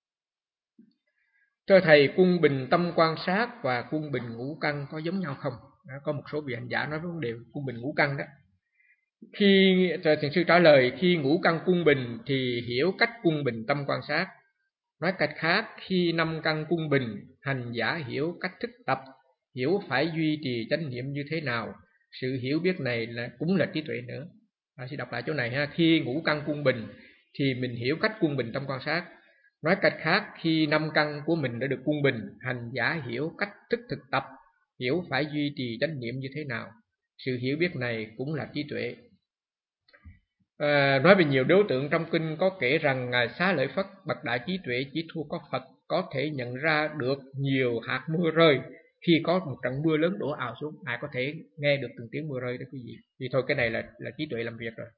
Thưa thầy, quân bình tâm quan sát và quân bình ngũ căn có giống nhau không? Đó, có một số vị hành giả nói vấn đề quân bình ngũ căn đó. Khi thiền sư trả lời, khi ngũ căn quân bình thì hiểu cách quân bình tâm quan sát. Nói cách khác, khi năm căn quân bình, hành giả hiểu cách thức tập, hiểu phải duy trì chánh niệm như thế nào. Sự hiểu biết này là cũng là trí tuệ nữa. À, sẽ đọc lại chỗ này ha. Khi ngũ căn quân bình thì mình hiểu cách quân bình tâm quan sát. Nói cách khác, khi năm căn của mình đã được quân bình, hành giả hiểu cách thức thực tập, hiểu phải duy trì chánh niệm như thế nào. Sự hiểu biết này cũng là trí tuệ. À, nói về nhiều đối tượng trong kinh có kể rằng Ngài Xá Lợi Phất bậc đại trí tuệ chỉ thua có Phật có thể nhận ra được nhiều hạt mưa rơi. Khi có một trận mưa lớn đổ ào xuống, Ngài có thể nghe được từng tiếng mưa rơi đó quý vị. Vì thôi cái này là, là trí tuệ làm việc rồi.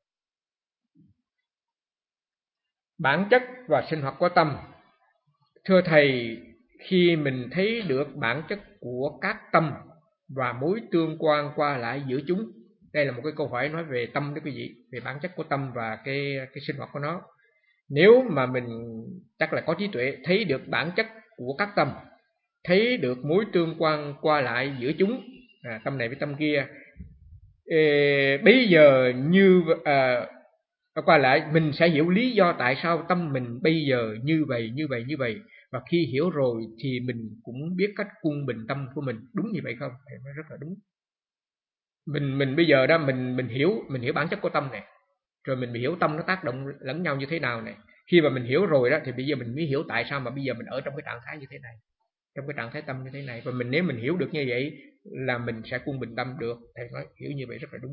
Bản chất và sinh hoạt của tâm. Thưa Thầy, khi mình thấy được bản chất của các tâm và mối tương quan qua lại giữa chúng, đây là một cái câu hỏi nói về tâm đó quý vị, về bản chất của tâm và cái, cái sinh hoạt của nó. Nếu mà mình chắc là có trí tuệ, thấy được bản chất của các tâm, thấy được mối tương quan qua lại giữa chúng, à, tâm này với tâm kia, Ê, bây giờ như à, qua lại mình sẽ hiểu lý do tại sao tâm mình bây giờ như vậy, như vậy, như vậy. Và khi hiểu rồi thì mình cũng biết cách quân bình tâm của mình. Đúng như vậy không? Nó rất là đúng. Mình mình bây giờ đó mình mình hiểu mình hiểu bản chất của tâm này, rồi mình hiểu tâm nó tác động lẫn nhau như thế nào này. Khi mà mình hiểu rồi đó thì bây giờ mình mới hiểu tại sao mà bây giờ mình ở trong cái trạng thái như thế này, trong cái trạng thái tâm như thế này. Và mình nếu mình hiểu được như vậy là mình sẽ quân bình tâm được. Thầy nói hiểu như vậy rất là đúng.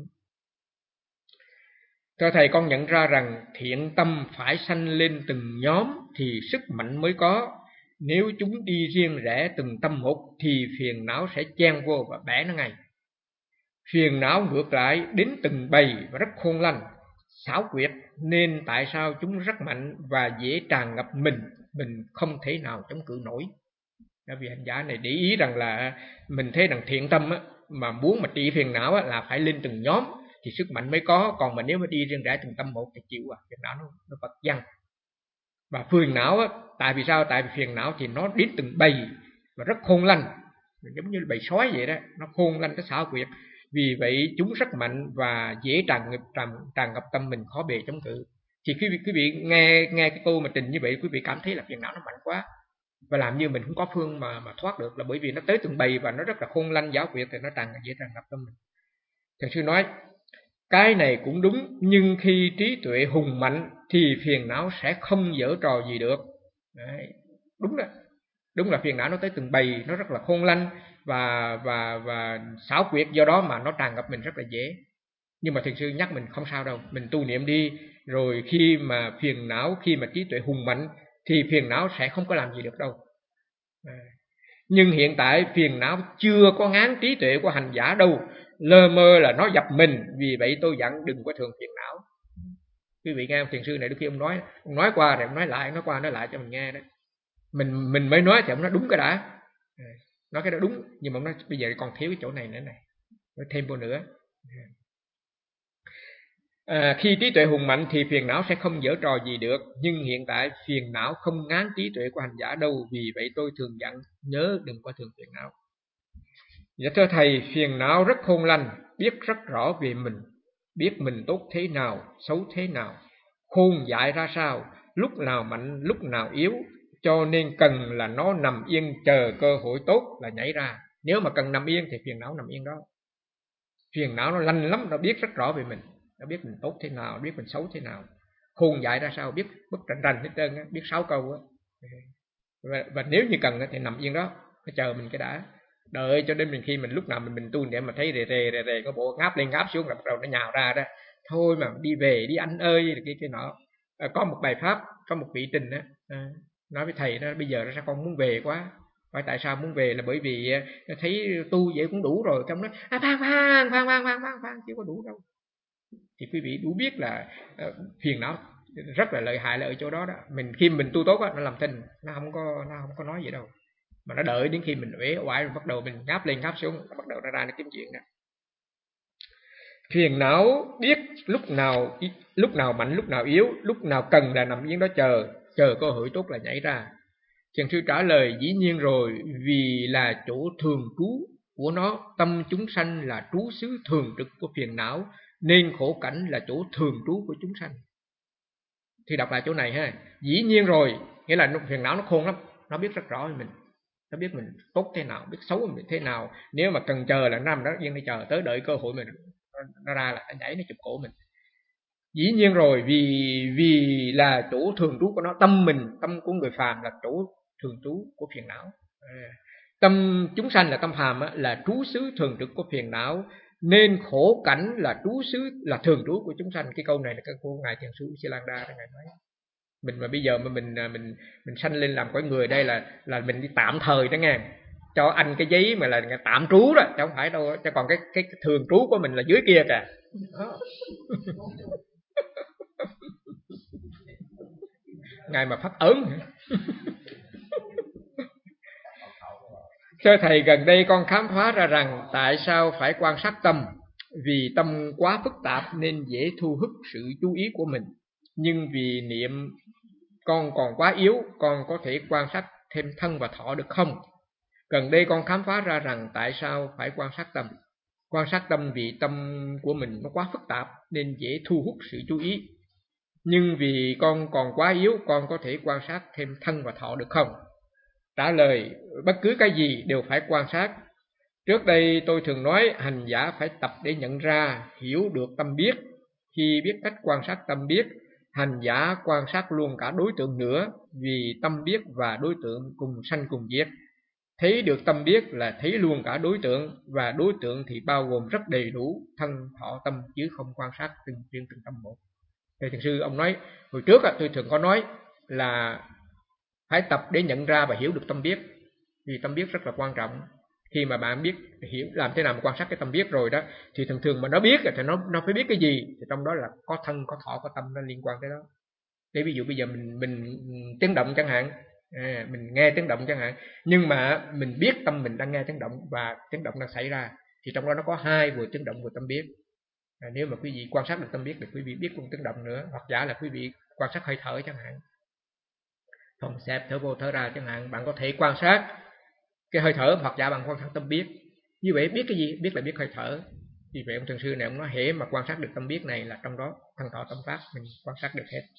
Cho Thầy con nhận ra rằng thiện tâm phải sanh lên từng nhóm thì sức mạnh mới có. Nếu chúng đi riêng rẽ từng tâm một thì phiền não sẽ chen vô và bẻ nó ngay. Phiền não ngược lại đến từng bầy và rất khôn lanh, xảo quyệt, nên tại sao chúng rất mạnh và dễ tràn ngập mình, mình không thể nào chống cự nổi. Bởi vì hành giả này để ý rằng là mình thấy rằng thiện tâm á, mà muốn mà trị phiền não á, là phải lên từng nhóm thì sức mạnh mới có. Còn mà nếu mà đi riêng rẽ từng tâm một thì chịu à, phiền não nó, nó bật văng. Và phiền não á, tại vì sao? Tại vì phiền não thì nó đến từng bầy và rất khôn lanh, giống như bầy sói vậy đó, nó khôn lanh, cái xảo quyệt. Vì vậy chúng rất mạnh và dễ tràn ngập tràn, tràn ngập tâm mình, khó bề chống cự. Thì quý vị quý vị nghe nghe cái câu mà trình như vậy, quý vị cảm thấy là phiền não nó mạnh quá và làm như mình không có phương mà mà thoát được, là bởi vì nó tới từng bầy và nó rất là khôn lanh, giáo quyệt thì nó tràn dễ tràn ngập tâm mình. Thầy sư nói cái này cũng đúng, nhưng khi trí tuệ hùng mạnh thì phiền não sẽ không giở trò gì được. Đấy, đúng đó, đúng là phiền não nó tới từng bầy, nó rất là khôn lanh và và và xảo quyệt, do đó mà nó tràn ngập mình rất là dễ. Nhưng mà thiền sư nhắc mình không sao đâu, mình tu niệm đi, rồi khi mà phiền não, khi mà trí tuệ hùng mạnh thì phiền não sẽ không có làm gì được đâu. À, nhưng hiện tại phiền não chưa có ngán trí tuệ của hành giả đâu, lơ mơ là nó dập mình. Vì vậy tôi dặn đừng có thường phiền não. Quý vị nghe thiền sư này đôi khi ông nói, ông nói qua rồi ông nói lại, nói qua nói lại cho mình nghe đó. Mình mình mới nói thì ông nói đúng cái đã, nói cái đó đúng, nhưng mà ông nói bây giờ còn thiếu cái chỗ này nữa này, nói thêm vô nữa. À, khi trí tuệ hùng mạnh thì phiền não sẽ không giở trò gì được, nhưng hiện tại phiền não không ngán trí tuệ của hành giả đâu. Vì vậy tôi thường dặn nhớ đừng có thường phiền não. Dạ thưa Thầy, phiền não rất khôn lanh, biết rất rõ về mình, biết mình tốt thế nào, xấu thế nào, khôn dại ra sao, lúc nào mạnh, lúc nào yếu, cho nên cần là nó nằm yên chờ cơ hội tốt là nhảy ra. Nếu mà cần nằm yên thì phiền não nằm yên đó. Phiền não nó lanh lắm, nó biết rất rõ về mình, nó biết mình tốt thế nào, biết mình xấu thế nào, khôn dại ra sao, biết bất rành rành hết trơn á, biết sáu câu á. Và, và nếu như cần thì nằm yên đó, nó chờ mình cái đã. Đợi cho đến mình khi mình lúc nào mình mình tu để mà thấy rề rề rề rề có bộ ngáp lên ngáp xuống là bắt đầu nó nhào ra đó. Thôi mà đi về đi anh ơi, cái cái nọ. À, có một bài pháp, có một vị trình á, à, nói với thầy đó, bây giờ nó sao con muốn về quá. Hỏi tại sao muốn về, là bởi vì thấy tu vậy cũng đủ rồi. Trong đó à, khoan khoan khoan khoan khoan khoan khoan chứ có đủ đâu. Thì quý vị đủ biết là uh, phiền não rất là lợi hại là ở chỗ đó đó. Mình khi mình tu tốt đó, nó làm thinh, nó không có nó không có nói gì đâu, mà nó đợi đến khi mình uể oải rồi bắt đầu mình ngáp lên ngáp xuống, bắt đầu nó ra nó kiếm chuyện đó. Phiền não biết lúc nào lúc nào mạnh, lúc nào yếu, lúc nào cần là nằm yên đó chờ, chờ cơ hội tốt là nhảy ra. Thiền sư trả lời dĩ nhiên rồi, vì là chỗ thường trú của nó, tâm chúng sanh là trú xứ thường trực của phiền não, nên khổ cảnh là chỗ thường trú của chúng sanh. Thì đọc lại chỗ này ha, dĩ nhiên rồi, Nghĩa là phiền não nó khôn lắm, nó biết rất rõ về mình, nó biết mình tốt thế nào, biết xấu mình thế nào. Nếu mà cần chờ là nó nằm đó yên để chờ, tới đợi cơ hội mình nó, nó ra là nhảy nó chụp cổ mình. Dĩ nhiên rồi, vì vì là chỗ thường trú của nó, tâm mình, tâm của người phàm là chỗ thường trú của phiền não. À, tâm chúng sanh là tâm phàm á, là trú xứ thường trực của phiền não, nên khổ cảnh là trú xứ là thường trú của chúng sanh. Cái câu này là cái của ngài Thiền sư Usilanda đó, ngài nói. Mình mà bây giờ mà mình mình mình sanh lên làm cõi người đây là là mình đi tạm thời đó nghe, cho anh cái giấy mà là tạm trú đó, chứ không phải đâu, chứ còn cái cái thường trú của mình là dưới kia kìa. Ngài mà phát ấn. Thưa thầy, gần đây con khám phá ra rằng tại sao phải quan sát tâm. Vì tâm quá phức tạp nên dễ thu hút sự chú ý của mình. Nhưng vì niệm con còn quá yếu, con có thể quan sát thêm thân và thọ được không? Gần đây con khám phá ra rằng tại sao phải quan sát tâm. Quan sát tâm vì tâm của mình nó quá phức tạp nên dễ thu hút sự chú ý. Nhưng vì con còn quá yếu, con có thể quan sát thêm thân và thọ được không? Trả lời, bất cứ cái gì đều phải quan sát. Trước đây tôi thường nói hành giả phải tập để nhận ra, hiểu được tâm biết. Khi biết cách quan sát tâm biết, hành giả quan sát luôn cả đối tượng nữa, vì tâm biết và đối tượng cùng sanh cùng diệt. Thấy được tâm biết là thấy luôn cả đối tượng, và đối tượng thì bao gồm rất đầy đủ thân thọ tâm, chứ không quan sát từng riêng từng tâm một. Thầy Thiền sư ông nói, hồi trước tôi thường có nói là phải tập để nhận ra và hiểu được tâm biết, vì tâm biết rất là quan trọng. Khi mà bạn biết hiểu làm thế nào mà quan sát cái tâm biết rồi đó, thì thường thường mà nó biết thì nó nó phải biết cái gì, thì trong đó là có thân, có thọ, có tâm, nó liên quan tới đó. Để ví dụ bây giờ mình mình tiếng động chẳng hạn, à, mình nghe tiếng động chẳng hạn, nhưng mà mình biết tâm mình đang nghe tiếng động và tiếng động đang xảy ra, thì trong đó nó có hai, vừa tiếng động vừa tâm biết. À, nếu mà quý vị quan sát được tâm biết thì quý vị biết luôn tiếng động nữa, hoặc giả là quý vị quan sát hơi thở chẳng hạn, phòng xẹp thở vô thở ra chẳng hạn, bạn có thể quan sát cái hơi thở, hoặc giả bạn quan sát tâm biết. Như vậy biết cái gì? Biết là biết hơi thở. Vì vậy ông Thiền sư này ông nói hễ mà quan sát được tâm biết này là trong đó thân thọ tâm pháp mình quan sát được hết.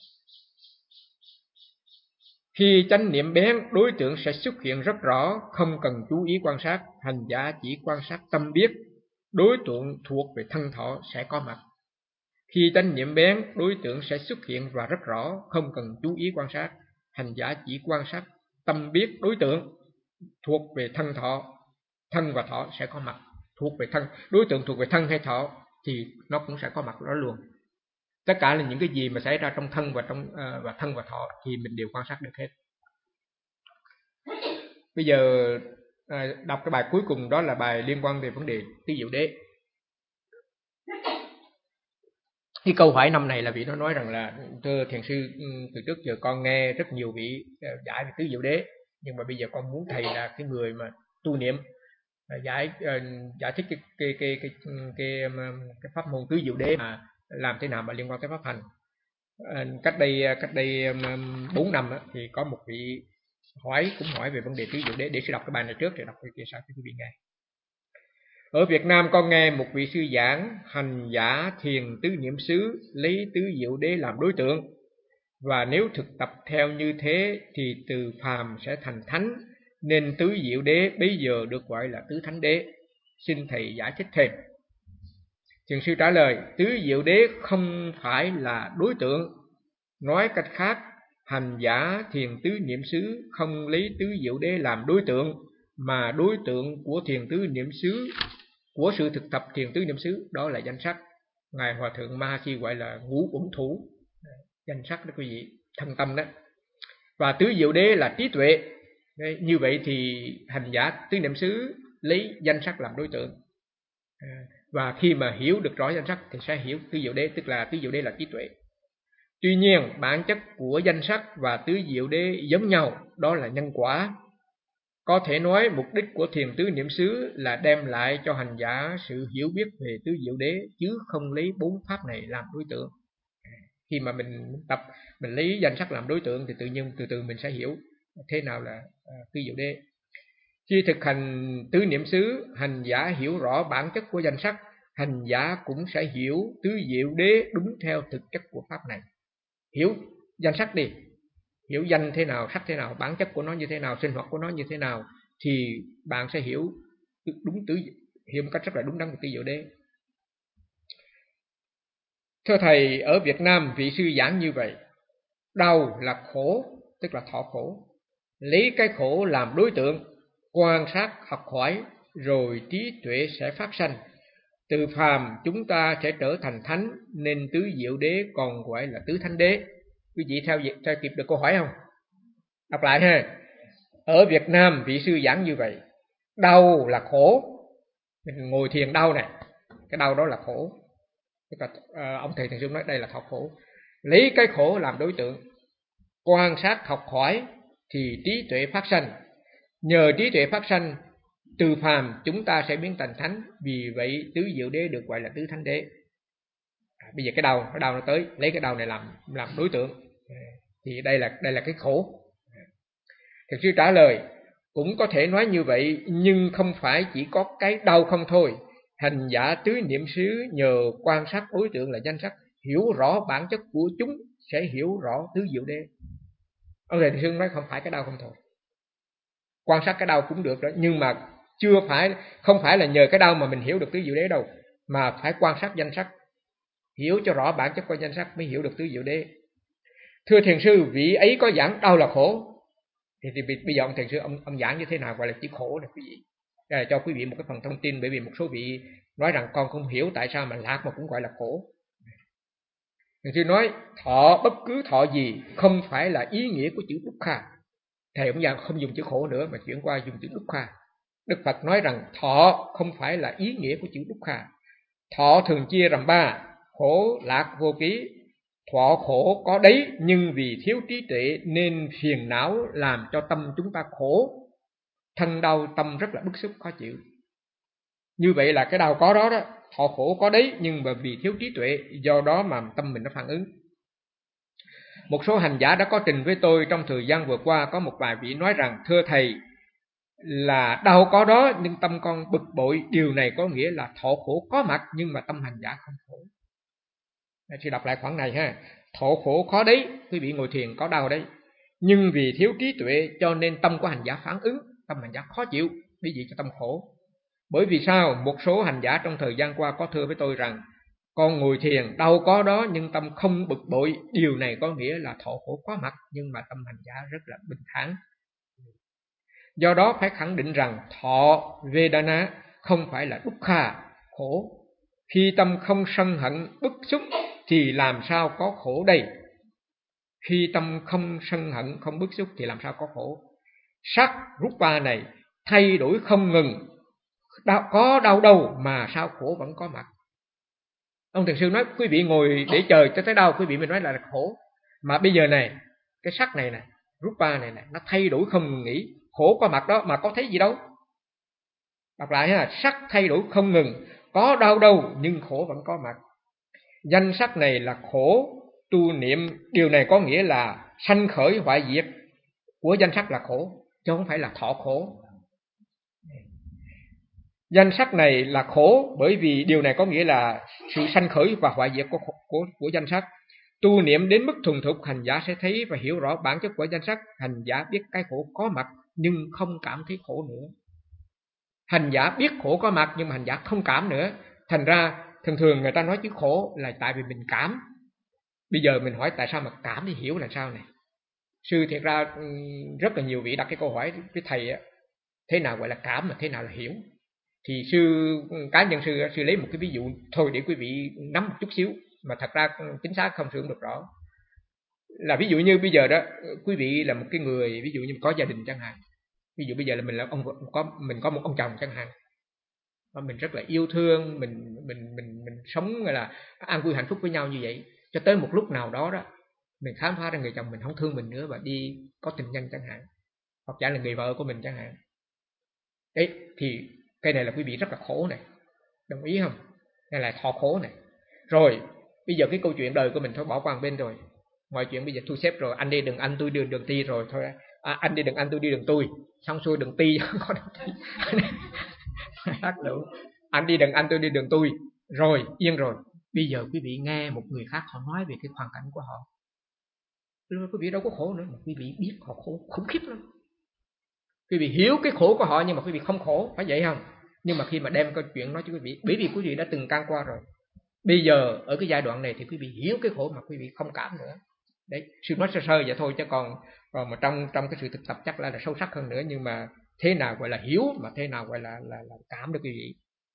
Khi chánh niệm bén, đối tượng sẽ xuất hiện rất rõ, không cần chú ý quan sát, hành giả chỉ quan sát tâm biết, đối tượng thuộc về thân thọ sẽ có mặt. Khi chánh niệm bén, đối tượng sẽ xuất hiện và rất rõ, không cần chú ý quan sát, hành giả chỉ quan sát tâm biết, đối tượng thuộc về thân thọ, thân và thọ sẽ có mặt. Thuộc về thân, đối tượng thuộc về thân hay thọ thì nó cũng sẽ có mặt đó luôn. Tất cả là những cái gì mà xảy ra trong thân và trong uh, và thân và thọ thì mình đều quan sát được hết. Bây giờ uh, đọc cái bài cuối cùng, đó là bài liên quan về vấn đề tứ diệu đế. Cái câu hỏi năm này là vị nó nói rằng là thưa thiền sư, từ trước giờ con nghe rất nhiều vị giải về tứ diệu đế, nhưng mà bây giờ con muốn thầy là cái người mà tu niệm giải uh, giải thích cái cái cái cái cái, cái, cái pháp môn tứ diệu đế mà làm thế nào mà liên quan tới pháp hành. Uh, cách đây cách đây bốn năm á, thì có một vị hỏi cũng hỏi về vấn đề tứ diệu đế, để sư đọc cái bài này trước rồi đọc cái kia sau cho quý vị nghe. Ở Việt Nam con nghe một vị sư giảng hành giả thiền tứ niệm xứ lấy tứ diệu đế làm đối tượng, và nếu thực tập theo như thế thì từ phàm sẽ thành thánh, nên tứ diệu đế bây giờ được gọi là tứ thánh đế. Xin thầy giải thích thêm. Thiền sư trả lời, tứ diệu đế không phải là đối tượng. Nói cách khác, hành giả thiền tứ niệm xứ không lấy tứ diệu đế làm đối tượng, mà đối tượng của thiền tứ niệm xứ, của sự thực tập thiền tứ niệm xứ đó là danh sắc. Ngài Hòa thượng Mahasi gọi là ngũ uẩn thủ, danh sắc đó quý vị, thân tâm đó. Và tứ diệu đế là trí tuệ. Đấy, như vậy thì hành giả tứ niệm xứ lấy danh sắc làm đối tượng, và khi mà hiểu được rõ danh sắc thì sẽ hiểu tứ diệu đế, tức là tứ diệu đế là trí tuệ. Tuy nhiên bản chất của danh sắc và tứ diệu đế giống nhau, đó là nhân quả. Có thể nói mục đích của thiền tứ niệm xứ là đem lại cho hành giả sự hiểu biết về tứ diệu đế, chứ không lấy bốn pháp này làm đối tượng. Khi mà mình tập, mình lấy danh sắc làm đối tượng thì tự nhiên từ từ mình sẽ hiểu thế nào là tứ diệu đế. Khi thực hành tứ niệm xứ, hành giả hiểu rõ bản chất của danh sắc, hành giả cũng sẽ hiểu tứ diệu đế đúng theo thực chất của pháp này. Hiểu danh sắc đi, hiểu danh thế nào, sắc thế nào, bản chất của nó như thế nào, sinh hoạt của nó như thế nào, thì bạn sẽ hiểu đúng tứ hiểu một cách rất là đúng đắn về tứ diệu đế. Thưa thầy, ở Việt Nam vị sư giảng như vậy, đau là khổ, tức là thọ khổ, lấy cái khổ làm đối tượng, quan sát học hỏi, rồi trí tuệ sẽ phát sanh. Từ phàm chúng ta sẽ trở thành thánh, nên tứ diệu đế còn gọi là tứ thánh đế. Quý vị theo, theo kịp được câu hỏi không? Đọc lại ha. Ở Việt Nam vị sư giảng như vậy, đau là khổ, mình ngồi thiền đau này, cái đau đó là khổ. Tức là, à, ông thầy Thiền Sư nói đây là thọ khổ. Lấy cái khổ làm đối tượng, quan sát học hỏi, thì trí tuệ phát sanh. Nhờ trí tuệ phát sanh, từ phàm chúng ta sẽ biến thành thánh. Vì vậy tứ diệu đế được gọi là tứ thánh đế. À, bây giờ cái đầu, cái đầu nó tới, lấy cái đầu này làm làm đối tượng, thì đây là đây là cái khổ. Thiền sư trả lời, cũng có thể nói như vậy, nhưng không phải chỉ có cái đau không thôi. Hành giả tứ niệm xứ nhờ quan sát đối tượng là danh sắc, hiểu rõ bản chất của chúng, sẽ hiểu rõ tứ diệu đế. Ông thầy Thiền sư nói không phải cái đau không thôi. Quan sát cái đau cũng được đó, nhưng mà chưa phải, không phải là nhờ cái đau mà mình hiểu được tứ diệu đế đâu, mà phải quan sát danh sắc, hiểu cho rõ bản chất của danh sắc mới hiểu được tứ diệu đế. Thưa Thiền sư, vị ấy có giảng đau là khổ, thì, thì bây giờ ông Thiền sư ông, ông giảng như thế nào gọi là chữ khổ này quý vị? Đây là cho quý vị một cái phần thông tin, bởi vì một số vị nói rằng con không hiểu tại sao mà lạc mà cũng gọi là khổ. Thiền sư nói thọ bất cứ thọ gì không phải là ý nghĩa của chữ dukkha. Thầy ông giảng không dùng chữ khổ nữa mà chuyển qua dùng chữ dukkha. Đức Phật nói rằng thọ không phải là ý nghĩa của chữ dukkha. Thọ thường chia làm ba: khổ, lạc, vô ký. Thọ khổ có đấy, nhưng vì thiếu trí tuệ nên phiền não làm cho tâm chúng ta khổ. Thân đau, tâm rất là bức xúc, khó chịu. Như vậy là cái đau có đó đó, thọ khổ có đấy, nhưng mà vì thiếu trí tuệ, do đó mà tâm mình nó phản ứng. Một số hành giả đã có trình với tôi trong thời gian vừa qua, có một vài vị nói rằng, thưa thầy, là đau có đó nhưng tâm con bực bội, điều này có nghĩa là thọ khổ có mặt nhưng mà tâm hành giả không khổ. Chị đọc lại khoảng này ha. Thọ khổ khó đấy, quý vị ngồi thiền có đau đấy, nhưng vì thiếu trí tuệ cho nên tâm của hành giả phản ứng, tâm hành giả khó chịu, vì vậy cho tâm khổ. Bởi vì sao? Một số hành giả trong thời gian qua có thưa với tôi rằng, con ngồi thiền đau có đó nhưng tâm không bực bội, điều này có nghĩa là thọ khổ có mặt nhưng mà tâm hành giả rất là bình thản. Do đó phải khẳng định rằng thọ Vedana không phải là dukkha, khổ. Khi tâm không sân hận bức xúc thì làm sao có khổ đây? Khi tâm không sân hận không bức xúc thì làm sao có khổ? Sắc rupa này thay đổi không ngừng, đau, có đau đâu mà sao khổ vẫn có mặt. Ông Thiền sư nói quý vị ngồi để chờ cho tới đau, quý vị mới nói là khổ. Mà bây giờ này, cái sắc này này, rupa này này, nó thay đổi không ngừng nghỉ, khổ có mặt đó mà có thấy gì đâu. Đọc lại ha, sắc thay đổi không ngừng, có đau đâu nhưng khổ vẫn có mặt. Danh sắc này là khổ, tu niệm điều này có nghĩa là sanh khởi hoại diệt của danh sắc là khổ, chứ không phải là thọ khổ. Danh sắc này là khổ bởi vì điều này có nghĩa là sự sanh khởi và hoại diệt của, của, của danh sắc. Tu niệm đến mức thuần thục, hành giả sẽ thấy và hiểu rõ bản chất của danh sắc. Hành giả biết cái khổ có mặt nhưng không cảm thấy khổ nữa. Hành giả biết khổ có mặt nhưng mà hành giả không cảm nữa. Thành ra thường thường người ta nói chữ khổ là tại vì mình cảm. Bây giờ mình hỏi tại sao mà cảm thì hiểu là sao này. Sư thiệt ra rất là nhiều vị đặt cái câu hỏi với thầy á, thế nào gọi là cảm mà thế nào là hiểu. Thì sư cá nhân sư sư lấy một cái ví dụ thôi để quý vị nắm một chút xíu, mà thật ra chính xác không sử dụng được rõ. Là ví dụ như bây giờ đó, quý vị là một cái người ví dụ như có gia đình chẳng hạn. Ví dụ bây giờ là mình là ông có mình có một ông chồng chẳng hạn, mà mình rất là yêu thương, mình mình mình mình sống gọi là an vui hạnh phúc với nhau như vậy, cho tới một lúc nào đó đó mình khám phá ra người chồng mình không thương mình nữa và đi có tình nhân chẳng hạn, hoặc giả là người vợ của mình chẳng hạn. Đấy thì cái này là quý vị rất là khổ này, đồng ý không? Đây là thọ khổ này. Rồi bây giờ cái câu chuyện đời của mình thôi bỏ qua một bên rồi, mọi chuyện bây giờ thu xếp rồi. Anh đi đừng anh, tôi đường đường ti rồi thôi. À, anh đi đừng anh, tôi đi đường tôi, xong xuôi đường ti có đường ti hát đủ. Anh đi đừng anh, tôi đi đường tôi, rồi yên rồi. Bây giờ quý vị nghe một người khác họ nói về cái hoàn cảnh của họ, quý vị đâu có khổ nữa, mà quý vị biết họ khổ khủng khiếp lắm. Quý vị hiểu cái khổ của họ nhưng mà quý vị không khổ, phải vậy không? Nhưng mà khi mà đem câu chuyện nói cho quý vị, bởi vì quý vị đã từng can qua rồi, bây giờ ở cái giai đoạn này thì quý vị hiểu cái khổ mà quý vị không cảm nữa. Đấy, sư nói sơ sơ vậy thôi, chứ còn còn mà trong trong cái sự thực tập chắc là, là sâu sắc hơn nữa. Nhưng mà thế nào gọi là hiểu, mà thế nào gọi là là, là cảm được quý vị.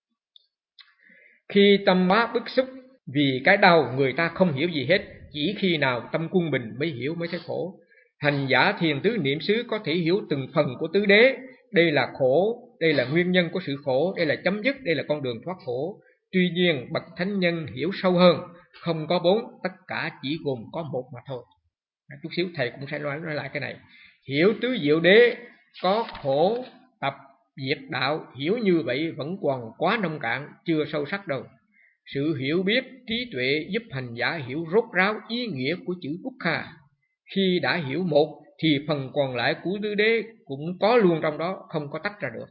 Khi tâm bá bức xúc vì cái đau, người ta không hiểu gì hết, chỉ khi nào tâm quân bình mới hiểu, mới thấy khổ. Hành giả thiền tứ niệm xứ có thể hiểu từng phần của tứ đế. Đây là khổ, đây là nguyên nhân của sự khổ, đây là chấm dứt, đây là con đường thoát khổ. Tuy nhiên bậc thánh nhân hiểu sâu hơn, không có bốn, tất cả chỉ gồm có một mà thôi. Chút xíu thầy cũng sẽ nói, nói lại cái này. Hiểu tứ diệu đế có khổ tập diệt đạo, hiểu như vậy vẫn còn quá nông cạn, chưa sâu sắc đâu. Sự hiểu biết trí tuệ giúp hành giả hiểu rốt ráo ý nghĩa của chữ Dukkha. Khi đã hiểu một thì phần còn lại của tứ đế cũng có luôn trong đó, không có tách ra được.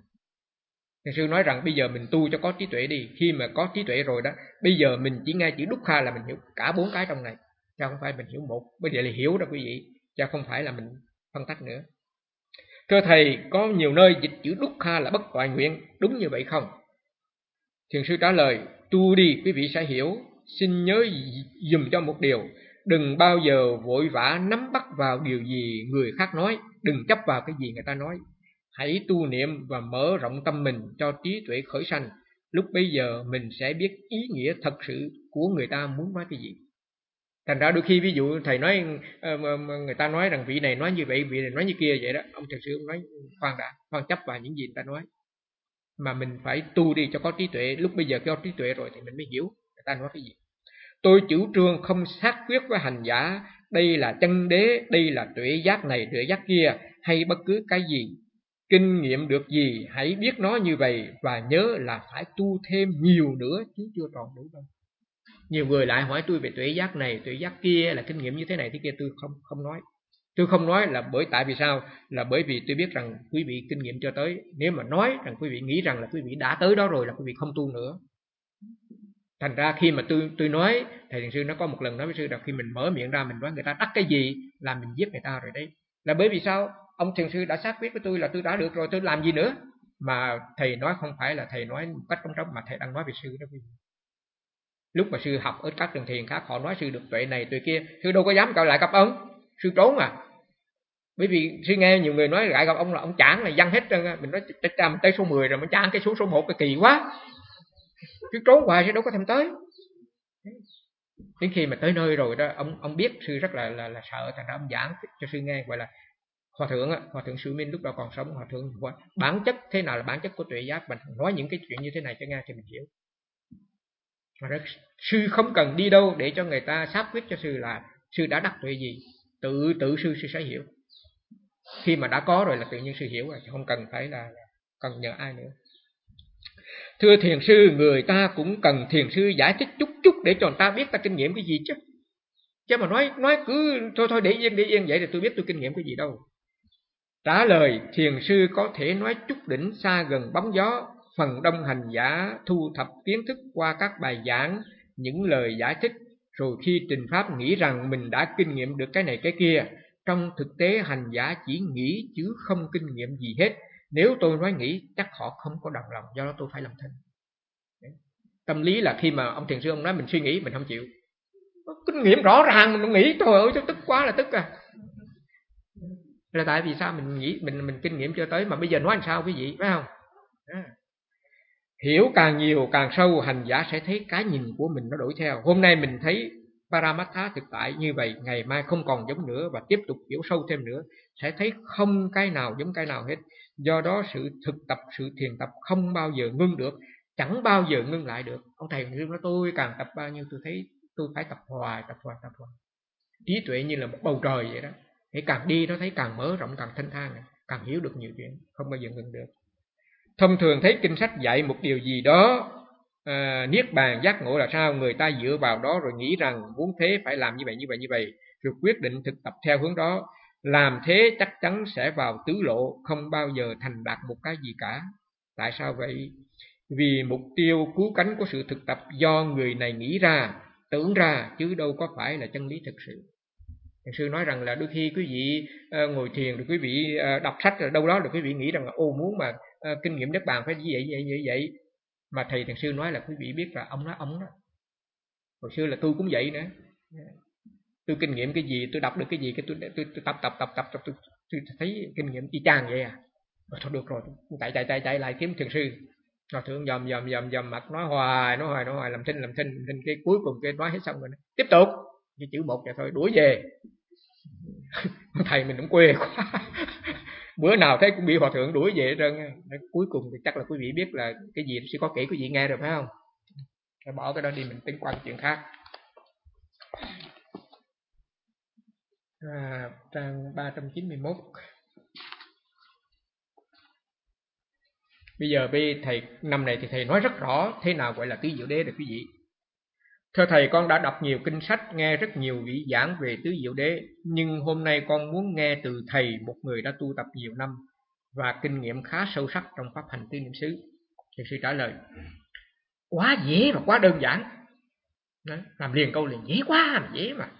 Thầy sư nói rằng bây giờ mình tu cho có trí tuệ đi. Khi mà có trí tuệ rồi đó, bây giờ mình chỉ nghe chữ Dukkha là mình hiểu cả bốn cái trong này, chứ không phải mình hiểu một. Bây giờ là hiểu đó quý vị, chứ không phải là mình phân tách nữa. Thưa thầy, có nhiều nơi dịch chữ Dukkha là bất toại nguyện, đúng như vậy không? Thiền sư trả lời, tu đi quý vị sẽ hiểu. Xin nhớ dùm cho một điều, đừng bao giờ vội vã nắm bắt vào điều gì người khác nói, đừng chấp vào cái gì người ta nói. Hãy tu niệm và mở rộng tâm mình cho trí tuệ khởi sanh. Lúc bây giờ mình sẽ biết ý nghĩa thật sự của người ta muốn nói cái gì. Thành ra đôi khi ví dụ thầy nói, người ta nói rằng vị này nói như vậy, vị này nói như kia vậy đó, ông thiền sư ông nói khoan đã, khoan chấp vào những gì người ta nói, mà mình phải tu đi cho có trí tuệ. Lúc bây giờ có trí tuệ rồi thì mình mới hiểu người ta nói cái gì. Tôi chủ trương không sát quyết với hành giả, đây là chân đế, đây là tuệ giác này, tuệ giác kia, hay bất cứ cái gì. Kinh nghiệm được gì hãy biết nó như vậy, và nhớ là phải tu thêm nhiều nữa chứ chưa tròn đủ đâu. Nhiều người lại hỏi tôi về tuệ giác này, tuệ giác kia, là kinh nghiệm như thế này thế kia, tôi không không nói. Tôi không nói là bởi tại vì sao? Là bởi vì tôi biết rằng quý vị kinh nghiệm chưa tới. Nếu mà nói rằng quý vị nghĩ rằng là quý vị đã tới đó rồi là quý vị không tu nữa. Thành ra khi mà tôi tôi nói, thầy thiền sư nó có một lần nói với sư rằng khi mình mở miệng ra mình nói người ta đắc cái gì là mình giết người ta rồi đấy. Là bởi vì sao? Ông thiền sư đã xác quyết với tôi là tôi đã được rồi, tôi làm gì nữa? Mà thầy nói không phải là thầy nói một cách trống trống, mà thầy đang nói về sư đó quý vị. Lúc mà sư học ở các trường thiền khác họ nói sư được tuệ này tuệ kia, sư đâu có dám cạo lại gặp ông, sư trốn à. Bởi vì sư nghe nhiều người nói lại gặp ông là ông chán này văng hết trơn. Mình nói chắc ra mình tới số mười rồi, mình chán cái số số một cái kỳ quá, sư trốn hoài chứ đâu có thèm tới. Đến khi mà tới nơi rồi đó, ông ông biết sư rất là là, là sợ, thành ra ông giảng cho sư nghe, gọi là hòa thượng á, hòa thượng Sư Minh lúc đó còn sống, hòa thượng bản chất thế nào là bản chất của tuệ giác, mình nói những cái chuyện như thế này cho nghe thì mình hiểu. Mà rất, sư không cần đi đâu để cho người ta xác quyết cho sư là sư đã đắc tuệ gì, tự tự sư sư sẽ hiểu. Khi mà đã có rồi là tự nhiên sư hiểu rồi, không cần phải là cần nhờ ai nữa. Thưa thiền sư, người ta cũng cần thiền sư giải thích chút chút để cho người ta biết ta kinh nghiệm cái gì chứ. Chứ mà nói nói cứ thôi thôi để yên để yên vậy thì tôi biết tôi kinh nghiệm cái gì đâu. Trả lời, thiền sư có thể nói chút đỉnh xa gần bóng gió. Phần đông hành giả thu thập kiến thức qua các bài giảng, những lời giải thích, rồi khi trình pháp nghĩ rằng mình đã kinh nghiệm được cái này cái kia. Trong thực tế hành giả chỉ nghĩ chứ không kinh nghiệm gì hết. Nếu tôi nói nghĩ chắc họ không có đồng lòng, do đó tôi phải làm thinh. Tâm lý là khi mà ông thiền sư ông nói mình suy nghĩ mình không chịu. Kinh nghiệm rõ ràng mình nghĩ, trời ơi tôi tức quá là tức à. Là tại vì sao mình nghĩ mình mình kinh nghiệm chưa tới, mà bây giờ nói làm sao quý vị, phải không? À. Hiểu càng nhiều càng sâu, hành giả sẽ thấy cái nhìn của mình nó đổi theo. Hôm nay mình thấy Paramattha thực tại như vậy, ngày mai không còn giống nữa, và tiếp tục hiểu sâu thêm nữa sẽ thấy không cái nào giống cái nào hết. Do đó sự thực tập, sự thiền tập không bao giờ ngưng được, chẳng bao giờ ngưng lại được. Ông thầy nói tôi càng tập bao nhiêu tôi thấy tôi phải tập hoài, tập hoài, tập hoài. Trí tuệ như là một bầu trời vậy đó, để càng đi nó thấy càng mở rộng, càng thanh thang, càng hiểu được nhiều chuyện, không bao giờ ngừng được. Thông thường thấy kinh sách dạy một điều gì đó, à, niết bàn giác ngộ là sao, người ta dựa vào đó rồi nghĩ rằng muốn thế phải làm như vậy như vậy như vậy, rồi quyết định thực tập theo hướng đó. Làm thế chắc chắn sẽ vào tứ lộ, không bao giờ thành đạt một cái gì cả. Tại sao vậy? Vì mục tiêu cứu cánh của sự thực tập do người này nghĩ ra, tưởng ra, chứ đâu có phải là chân lý thực sự. Thiền sư nói rằng là đôi khi quý vị uh, ngồi thiền rồi quý vị uh, đọc sách ở đâu đó rồi quý vị nghĩ rằng là ô muốn mà uh, kinh nghiệm Niết Bàn phải như vậy vậy vậy vậy. Mà thầy thiền sư nói là quý vị biết là ông nói ông đó. Hồi xưa là tôi cũng vậy nữa. Tôi kinh nghiệm cái gì, tôi đọc được cái gì, cái tôi, tôi, tôi tập tập tập tập tập tôi, tôi thấy kinh nghiệm y chang vậy à. Rồi thôi được rồi, chạy chạy chạy chạy lại kiếm thiền sư. Rồi thượng dòm dòm dòm dòm mặt nói hoài nói hoài nói hoài làm thinh làm thinh làm thinh cái cuối cùng cái nói hết xong rồi tiếp tục chỉ chữ một vậy thôi đuổi về. Thầy mình cũng quê quá. Bữa nào thấy cũng bị hòa thượng đuổi về hết trơn. Cuối cùng thì chắc là quý vị biết là cái gì sẽ có kỹ quý vị nghe rồi phải không? Rồi bỏ cái đó đi mình tính qua chuyện khác. À, trang ba trăm chín mươi mốt. Bây giờ bây thầy năm này thì thầy nói rất rõ thế nào gọi là tứ diệu đế được quý vị. Thưa thầy, con đã đọc nhiều kinh sách, nghe rất nhiều vị giảng về tứ diệu đế, nhưng hôm nay con muốn nghe từ thầy, một người đã tu tập nhiều năm và kinh nghiệm khá sâu sắc trong pháp hành tứ niệm xứ. Thầy sư trả lời: quá dễ và quá đơn giản. Đó, làm liền câu liền, dễ quá mà dễ mà.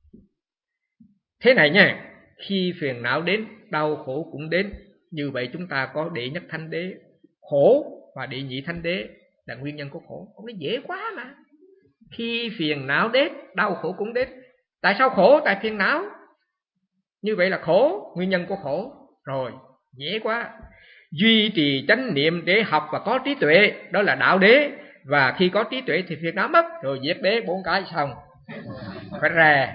Thế này nha, khi phiền não đến, đau khổ cũng đến. Như vậy chúng ta có đệ nhất thánh đế khổ và đệ nhị thánh đế là nguyên nhân của khổ. Cũng nói dễ quá mà. Khi phiền não đến, đau khổ cũng đến. Tại sao khổ? Tại phiền não. Như vậy là khổ, nguyên nhân của khổ. Rồi, dễ quá. Duy trì chánh niệm để học và có trí tuệ, đó là đạo đế. Và khi có trí tuệ thì phiền não mất. Rồi diệt đế, bốn cái xong. Phải ra.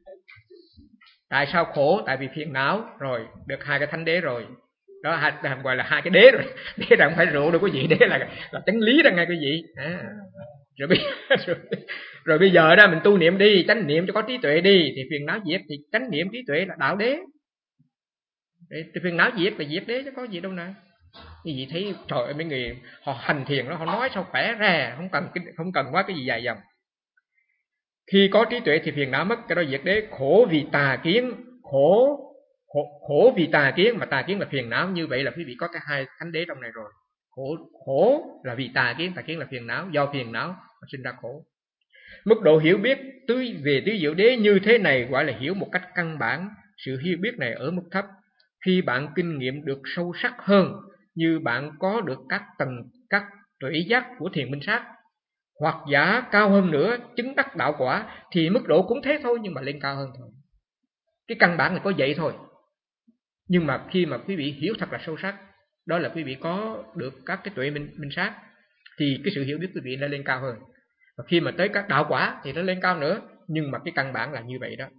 Tại sao khổ? Tại vì phiền não. Rồi, được hai cái thánh đế rồi. Đó hai, gọi là hai cái đế rồi. Đế là không phải rượu đâu quý vị. Đế là, là chánh lý đó nghe quý vị. À. Rồi, bây, rồi, rồi bây giờ đó mình tu niệm đi, chánh niệm cho có trí tuệ đi. Thì phiền não diệt, thì chánh niệm trí tuệ là đạo đế. Thì phiền não diệt là diệt đế chứ có gì đâu nè. Như vậy thấy trời ơi mấy người họ hành thiền đó, họ nói sao khỏe ra. Không cần, không cần quá cái gì dài dòng. Khi có trí tuệ thì phiền não mất, cái đó diệt đế. Khổ vì tà kiến. Khổ khổ, khổ vì tà kiến, mà tà kiến là phiền não. Như vậy là quý vị có cái hai thánh đế trong này rồi. Khổ, khổ là vì tà kiến, tà kiến là phiền não. Do phiền não mà sinh ra khổ. Mức độ hiểu biết tứ về tứ diệu đế như thế này gọi là hiểu một cách căn bản. Sự hiểu biết này ở mức thấp. Khi bạn kinh nghiệm được sâu sắc hơn, như bạn có được các tầng, các tuệ giác của thiền minh sát, hoặc giả cao hơn nữa, chứng đắc đạo quả, thì mức độ cũng thế thôi, nhưng mà lên cao hơn thôi. Cái căn bản là có vậy thôi. Nhưng mà khi mà quý vị hiểu thật là sâu sắc, đó là quý vị có được các cái tuệ minh, minh sát, thì cái sự hiểu biết quý vị đã lên cao hơn. Và khi mà tới các đạo quả thì nó lên cao nữa. Nhưng mà cái căn bản là như vậy đó.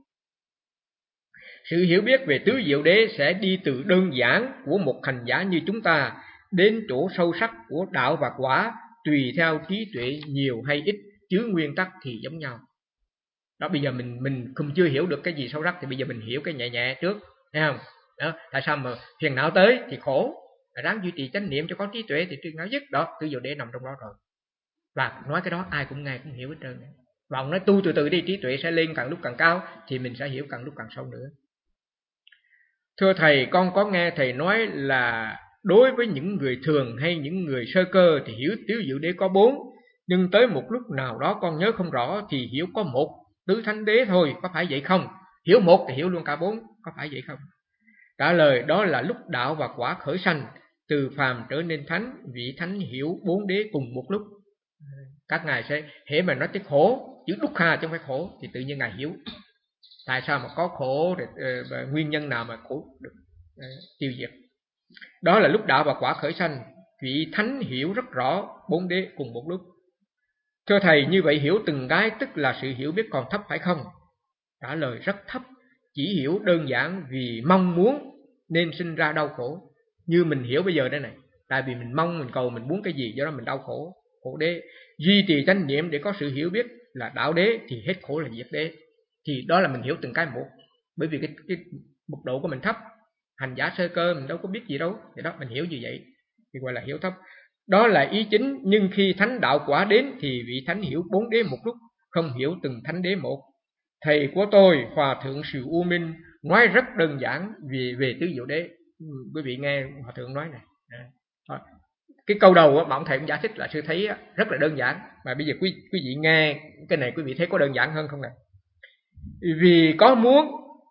Sự hiểu biết về tứ diệu đế sẽ đi từ đơn giản của một hành giả như chúng ta đến chỗ sâu sắc của đạo và quả, tùy theo trí tuệ nhiều hay ít, chứ nguyên tắc thì giống nhau. Đó, bây giờ mình mình không chưa hiểu được cái gì sâu sắc thì bây giờ mình hiểu cái nhẹ nhẹ trước, thấy không? Đó, tại sao mà phiền não tới thì khổ, ráng duy trì chánh niệm cho có trí tuệ thì phiền não dứt. Đó, tứ diệu đế nằm trong đó rồi. Và nói cái đó ai cũng nghe cũng hiểu hết trơn. Và ông nói tu từ từ đi, trí tuệ sẽ lên càng lúc càng cao thì mình sẽ hiểu càng lúc càng sâu nữa. Thưa thầy, con có nghe thầy nói là đối với những người thường hay những người sơ cơ thì hiểu tứ diệu đế có bốn, nhưng tới một lúc nào đó con nhớ không rõ thì hiểu có một tứ thánh đế thôi, có phải vậy không? Hiểu một thì hiểu luôn cả bốn, có phải vậy không? Trả lời: đó là lúc đạo và quả khởi sanh, từ phàm trở nên thánh, vị thánh hiểu bốn đế cùng một lúc. Các ngài sẽ hễ mà nói tới khổ, chữ dukkha chứ không phải khổ, thì tự nhiên ngài hiểu tại sao mà có khổ, để, uh, nguyên nhân nào mà khổ được uh, tiêu diệt. Đó là lúc đạo và quả khởi sanh, vị thánh hiểu rất rõ bốn đế cùng một lúc. Thưa thầy, như vậy hiểu từng cái tức là sự hiểu biết còn thấp phải không? Trả lời: rất thấp, chỉ hiểu đơn giản vì mong muốn nên sinh ra đau khổ. Như mình hiểu bây giờ đây này, tại vì mình mong, mình cầu, mình muốn cái gì, do đó mình đau khổ, khổ đế. Duy trì chánh niệm để có sự hiểu biết là đạo đế thì hết khổ là diệt đế. Thì đó là mình hiểu từng cái một. Bởi vì cái, cái mức độ của mình thấp, hành giả sơ cơ mình đâu có biết gì đâu, thì đó mình hiểu như vậy thì gọi là hiểu thấp. Đó là ý chính, nhưng khi thánh đạo quả đến thì vị thánh hiểu bốn đế một lúc, không hiểu từng thánh đế một. Thầy của tôi, Hòa Thượng Sìu U Minh, nói rất đơn giản về, về tứ diệu đế. Quý vị nghe Hòa Thượng nói này. Thôi, cái câu đầu mà ông thầy cũng giải thích là sư thấy rất là đơn giản. Mà bây giờ quý, quý vị nghe cái này quý vị thấy có đơn giản hơn không nè? Vì có muốn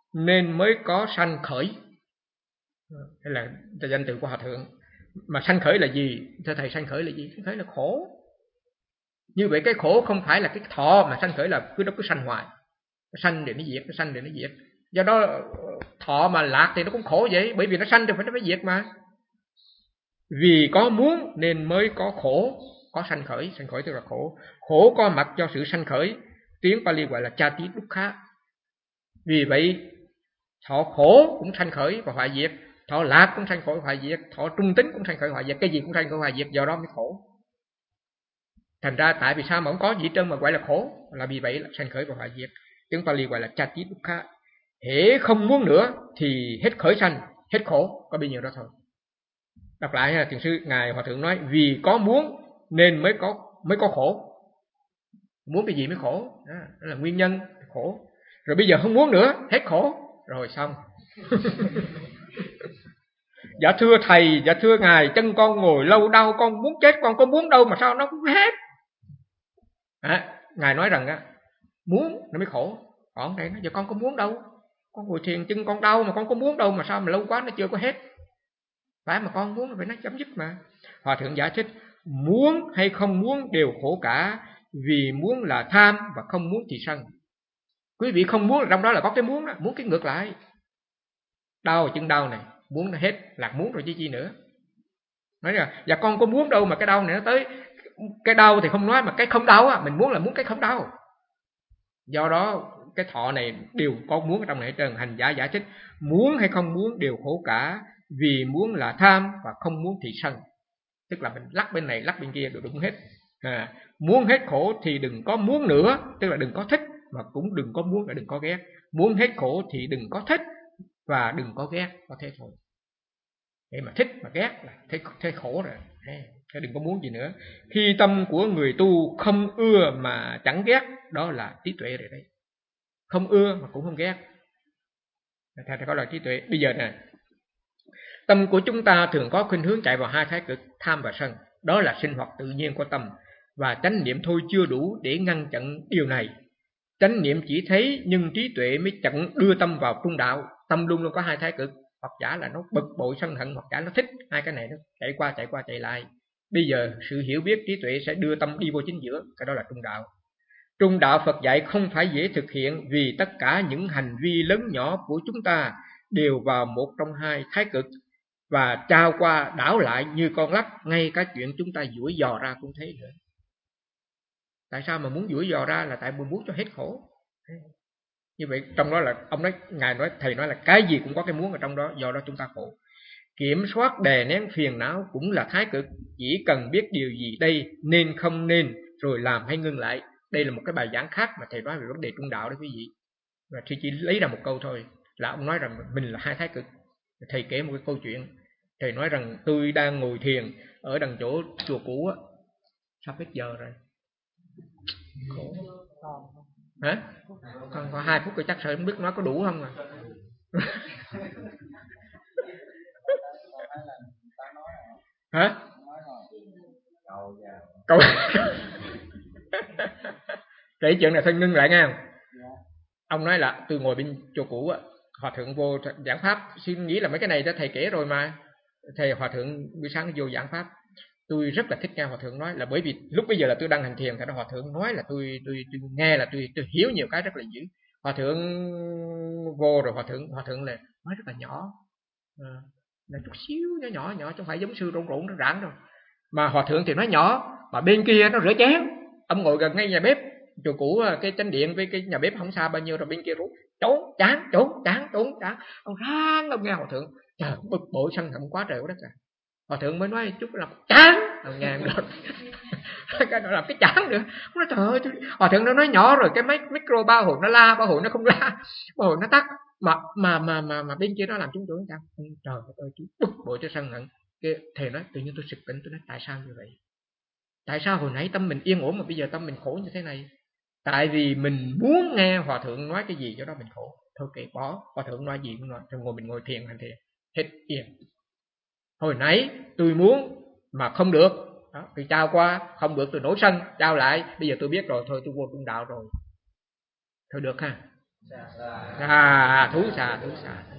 nên mới có sanh khởi. Đây là danh từ của Hòa Thượng. Mà sanh khởi là gì? Thưa thầy, sanh khởi là gì? Sanh khởi là khổ. Như vậy cái khổ không phải là cái thọ, mà sanh khởi là cứ nó cứ sanh hoài. Nó sanh để nó diệt, nó sanh để nó diệt. Do đó thọ mà lạc thì nó cũng khổ vậy, bởi vì nó sanh thì phải nó phải diệt mà. Vì có muốn nên mới có khổ, có sanh khởi, sanh khởi tức là khổ. Khổ có mặt cho sự sanh khởi, tiếng Pali gọi là chati dukkha. Vì vậy thọ khổ cũng sanh khởi và hoại diệt, thọ lạc cũng sanh khởi hoại diệt, thọ trung tính cũng sanh khởi hoại diệt, cái gì cũng sanh khởi hoại diệt, do đó mới khổ. Thành ra tại vì sao mà không có gì trơn mà gọi là khổ, là vì vậy là sanh khởi và hoại diệt. Tiếng Pali gọi là chati dukkha. Hễ không muốn nữa thì hết khởi sanh, hết khổ, có bấy nhiêu đó thôi. Đọc lại ha, thiền sư ngài Hòa Thượng nói vì có muốn nên mới có mới có khổ. Muốn cái gì mới khổ, đó, đó là nguyên nhân khổ. Rồi bây giờ không muốn nữa, hết khổ, rồi xong. Dạ thưa thầy, dạ thưa ngài, chân con ngồi lâu đau, con muốn chết, con có muốn đâu mà sao nó cũng hết. À, ngài nói rằng á, muốn nó mới khổ. Còn đây nó giờ con có muốn đâu, con ngồi thiền chân con đau mà con có muốn đâu mà sao mà lâu quá nó chưa có hết. Phải mà con muốn phải nó chấm dứt mà. Hòa Thượng giải thích muốn hay không muốn đều khổ cả, vì muốn là tham và không muốn thì sân. Quý vị không muốn, trong đó là có cái muốn đó, muốn cái ngược lại. Đau chân đau này, muốn nó hết, lạc muốn rồi chứ chi nữa. Nói là dạ con có muốn đâu mà cái đau này nó tới. Cái đau thì không nói, mà cái không đau á, mình muốn là muốn cái không đau. Do đó cái thọ này đều có muốn ở trong này hết trơn. Hành giả giải thích muốn hay không muốn đều khổ cả, vì muốn là tham và không muốn thì sân. Tức là mình lắc bên này lắc bên kia đều đúng hết. À, muốn hết khổ thì đừng có muốn nữa, tức là đừng có thích, mà cũng đừng có muốn là đừng có ghét. Muốn hết khổ thì đừng có thích và đừng có ghét, có thế thôi. Để mà thích mà ghét là thấy, thấy khổ rồi. Thế đừng có muốn gì nữa. Khi tâm của người tu không ưa mà chẳng ghét, đó là trí tuệ rồi đấy. Không ưa mà cũng không ghét, thầy có là trí tuệ. Bây giờ nè, tâm của chúng ta thường có khuynh hướng chạy vào hai thái cực tham và sân. Đó là sinh hoạt tự nhiên của tâm, và chánh niệm thôi chưa đủ để ngăn chặn điều này. Chánh niệm chỉ thấy nhưng trí tuệ mới chặn đưa tâm vào trung đạo. Tâm luôn luôn có hai thái cực, hoặc giả là nó bực bội sân hận, hoặc giả nó thích. Hai cái này nó chạy qua chạy qua chạy lại. Bây giờ sự hiểu biết trí tuệ sẽ đưa tâm đi vô chính giữa, cái đó là trung đạo. Trung đạo Phật dạy không phải dễ thực hiện, vì tất cả những hành vi lớn nhỏ của chúng ta đều vào một trong hai thái cực và trao qua đảo lại như con lắc. Ngay cả chuyện chúng ta duỗi dò ra cũng thế nữa. Tại sao mà muốn duỗi dò ra là tại muốn cho hết khổ. Như vậy trong đó là ông nói, ngài nói, thầy nói là cái gì cũng có cái muốn ở trong đó, do đó chúng ta khổ. Kiểm soát đè nén phiền não cũng là thái cực, chỉ cần biết điều gì đây nên không nên rồi làm hay ngưng lại. Đây là một cái bài giảng khác mà thầy nói về vấn đề trung đạo đó quý vị. Và thầy chỉ lấy ra một câu thôi, là ông nói rằng mình là hai thái cực. Thầy kể một cái câu chuyện. Thầy nói rằng tôi đang ngồi thiền ở đằng chỗ chùa cũ á, sắp hết giờ rồi. Khổ. Hả? Còn có hai phút rồi chắc sợ không biết nói có đủ không à. Hả? Câu kể chuyện này thôi ngưng lại nghe. Ông nói là tôi ngồi bên chùa cũ á, Hòa Thượng vô giảng pháp, xin nghĩ là mấy cái này cho thầy kể rồi mà. Thầy Hòa Thượng buổi sáng vô giảng pháp, tôi rất là thích nghe Hòa Thượng nói, là bởi vì lúc bây giờ là tôi đang hành thiền, thì Hòa Thượng nói là tôi tôi tôi nghe là tôi tôi hiểu nhiều cái rất là dữ. Hòa Thượng vô rồi Hòa Thượng Hòa Thượng là nói rất là nhỏ, à, là chút xíu nhỏ nhỏ nhỏ, chứ không phải giống sư rộn rộn nó rãng đâu. Mà Hòa Thượng thì nói nhỏ, mà bên kia nó rửa chén, ông ngồi gần ngay nhà bếp chùa cũ, cái chánh điện với cái nhà bếp không xa bao nhiêu, rồi bên kia rú trốn chán trốn chán trốn chán, ông ráng ông nghe Hòa Thượng, trời bực bội sân hận quá trời quá đất à. Hòa Thượng mới nói chút là chán, ông nghe được cái đó làm cái chán nữa. Nói trời ơi, Hòa Thượng nó nói nhỏ rồi cái máy micro ba hồi nó la, ba hồi nó không la, ba hồi nó tắt, mà mà mà mà mà bên kia nó làm chúng tôi sao? Trời ơi, chú bực bội cho sân hận. Cái thầy nói tự nhiên tôi sực tỉnh, tôi nói tại sao như vậy? Tại sao hồi nãy tâm mình yên ổn mà bây giờ tâm mình khổ như thế này? Tại vì mình muốn nghe Hòa Thượng nói cái gì cho đó mình khổ. Thôi kệ bỏ, Hòa Thượng nói gì cũng nói, rồi ngồi mình ngồi thiền hành thiền, hết yên. Hồi nãy tôi muốn mà không được, đó, tôi trao qua, không được tôi nổi sân, trao lại, bây giờ tôi biết rồi, thôi tôi vô trung đạo rồi. Thôi được ha. Xà thú, xà thú, xà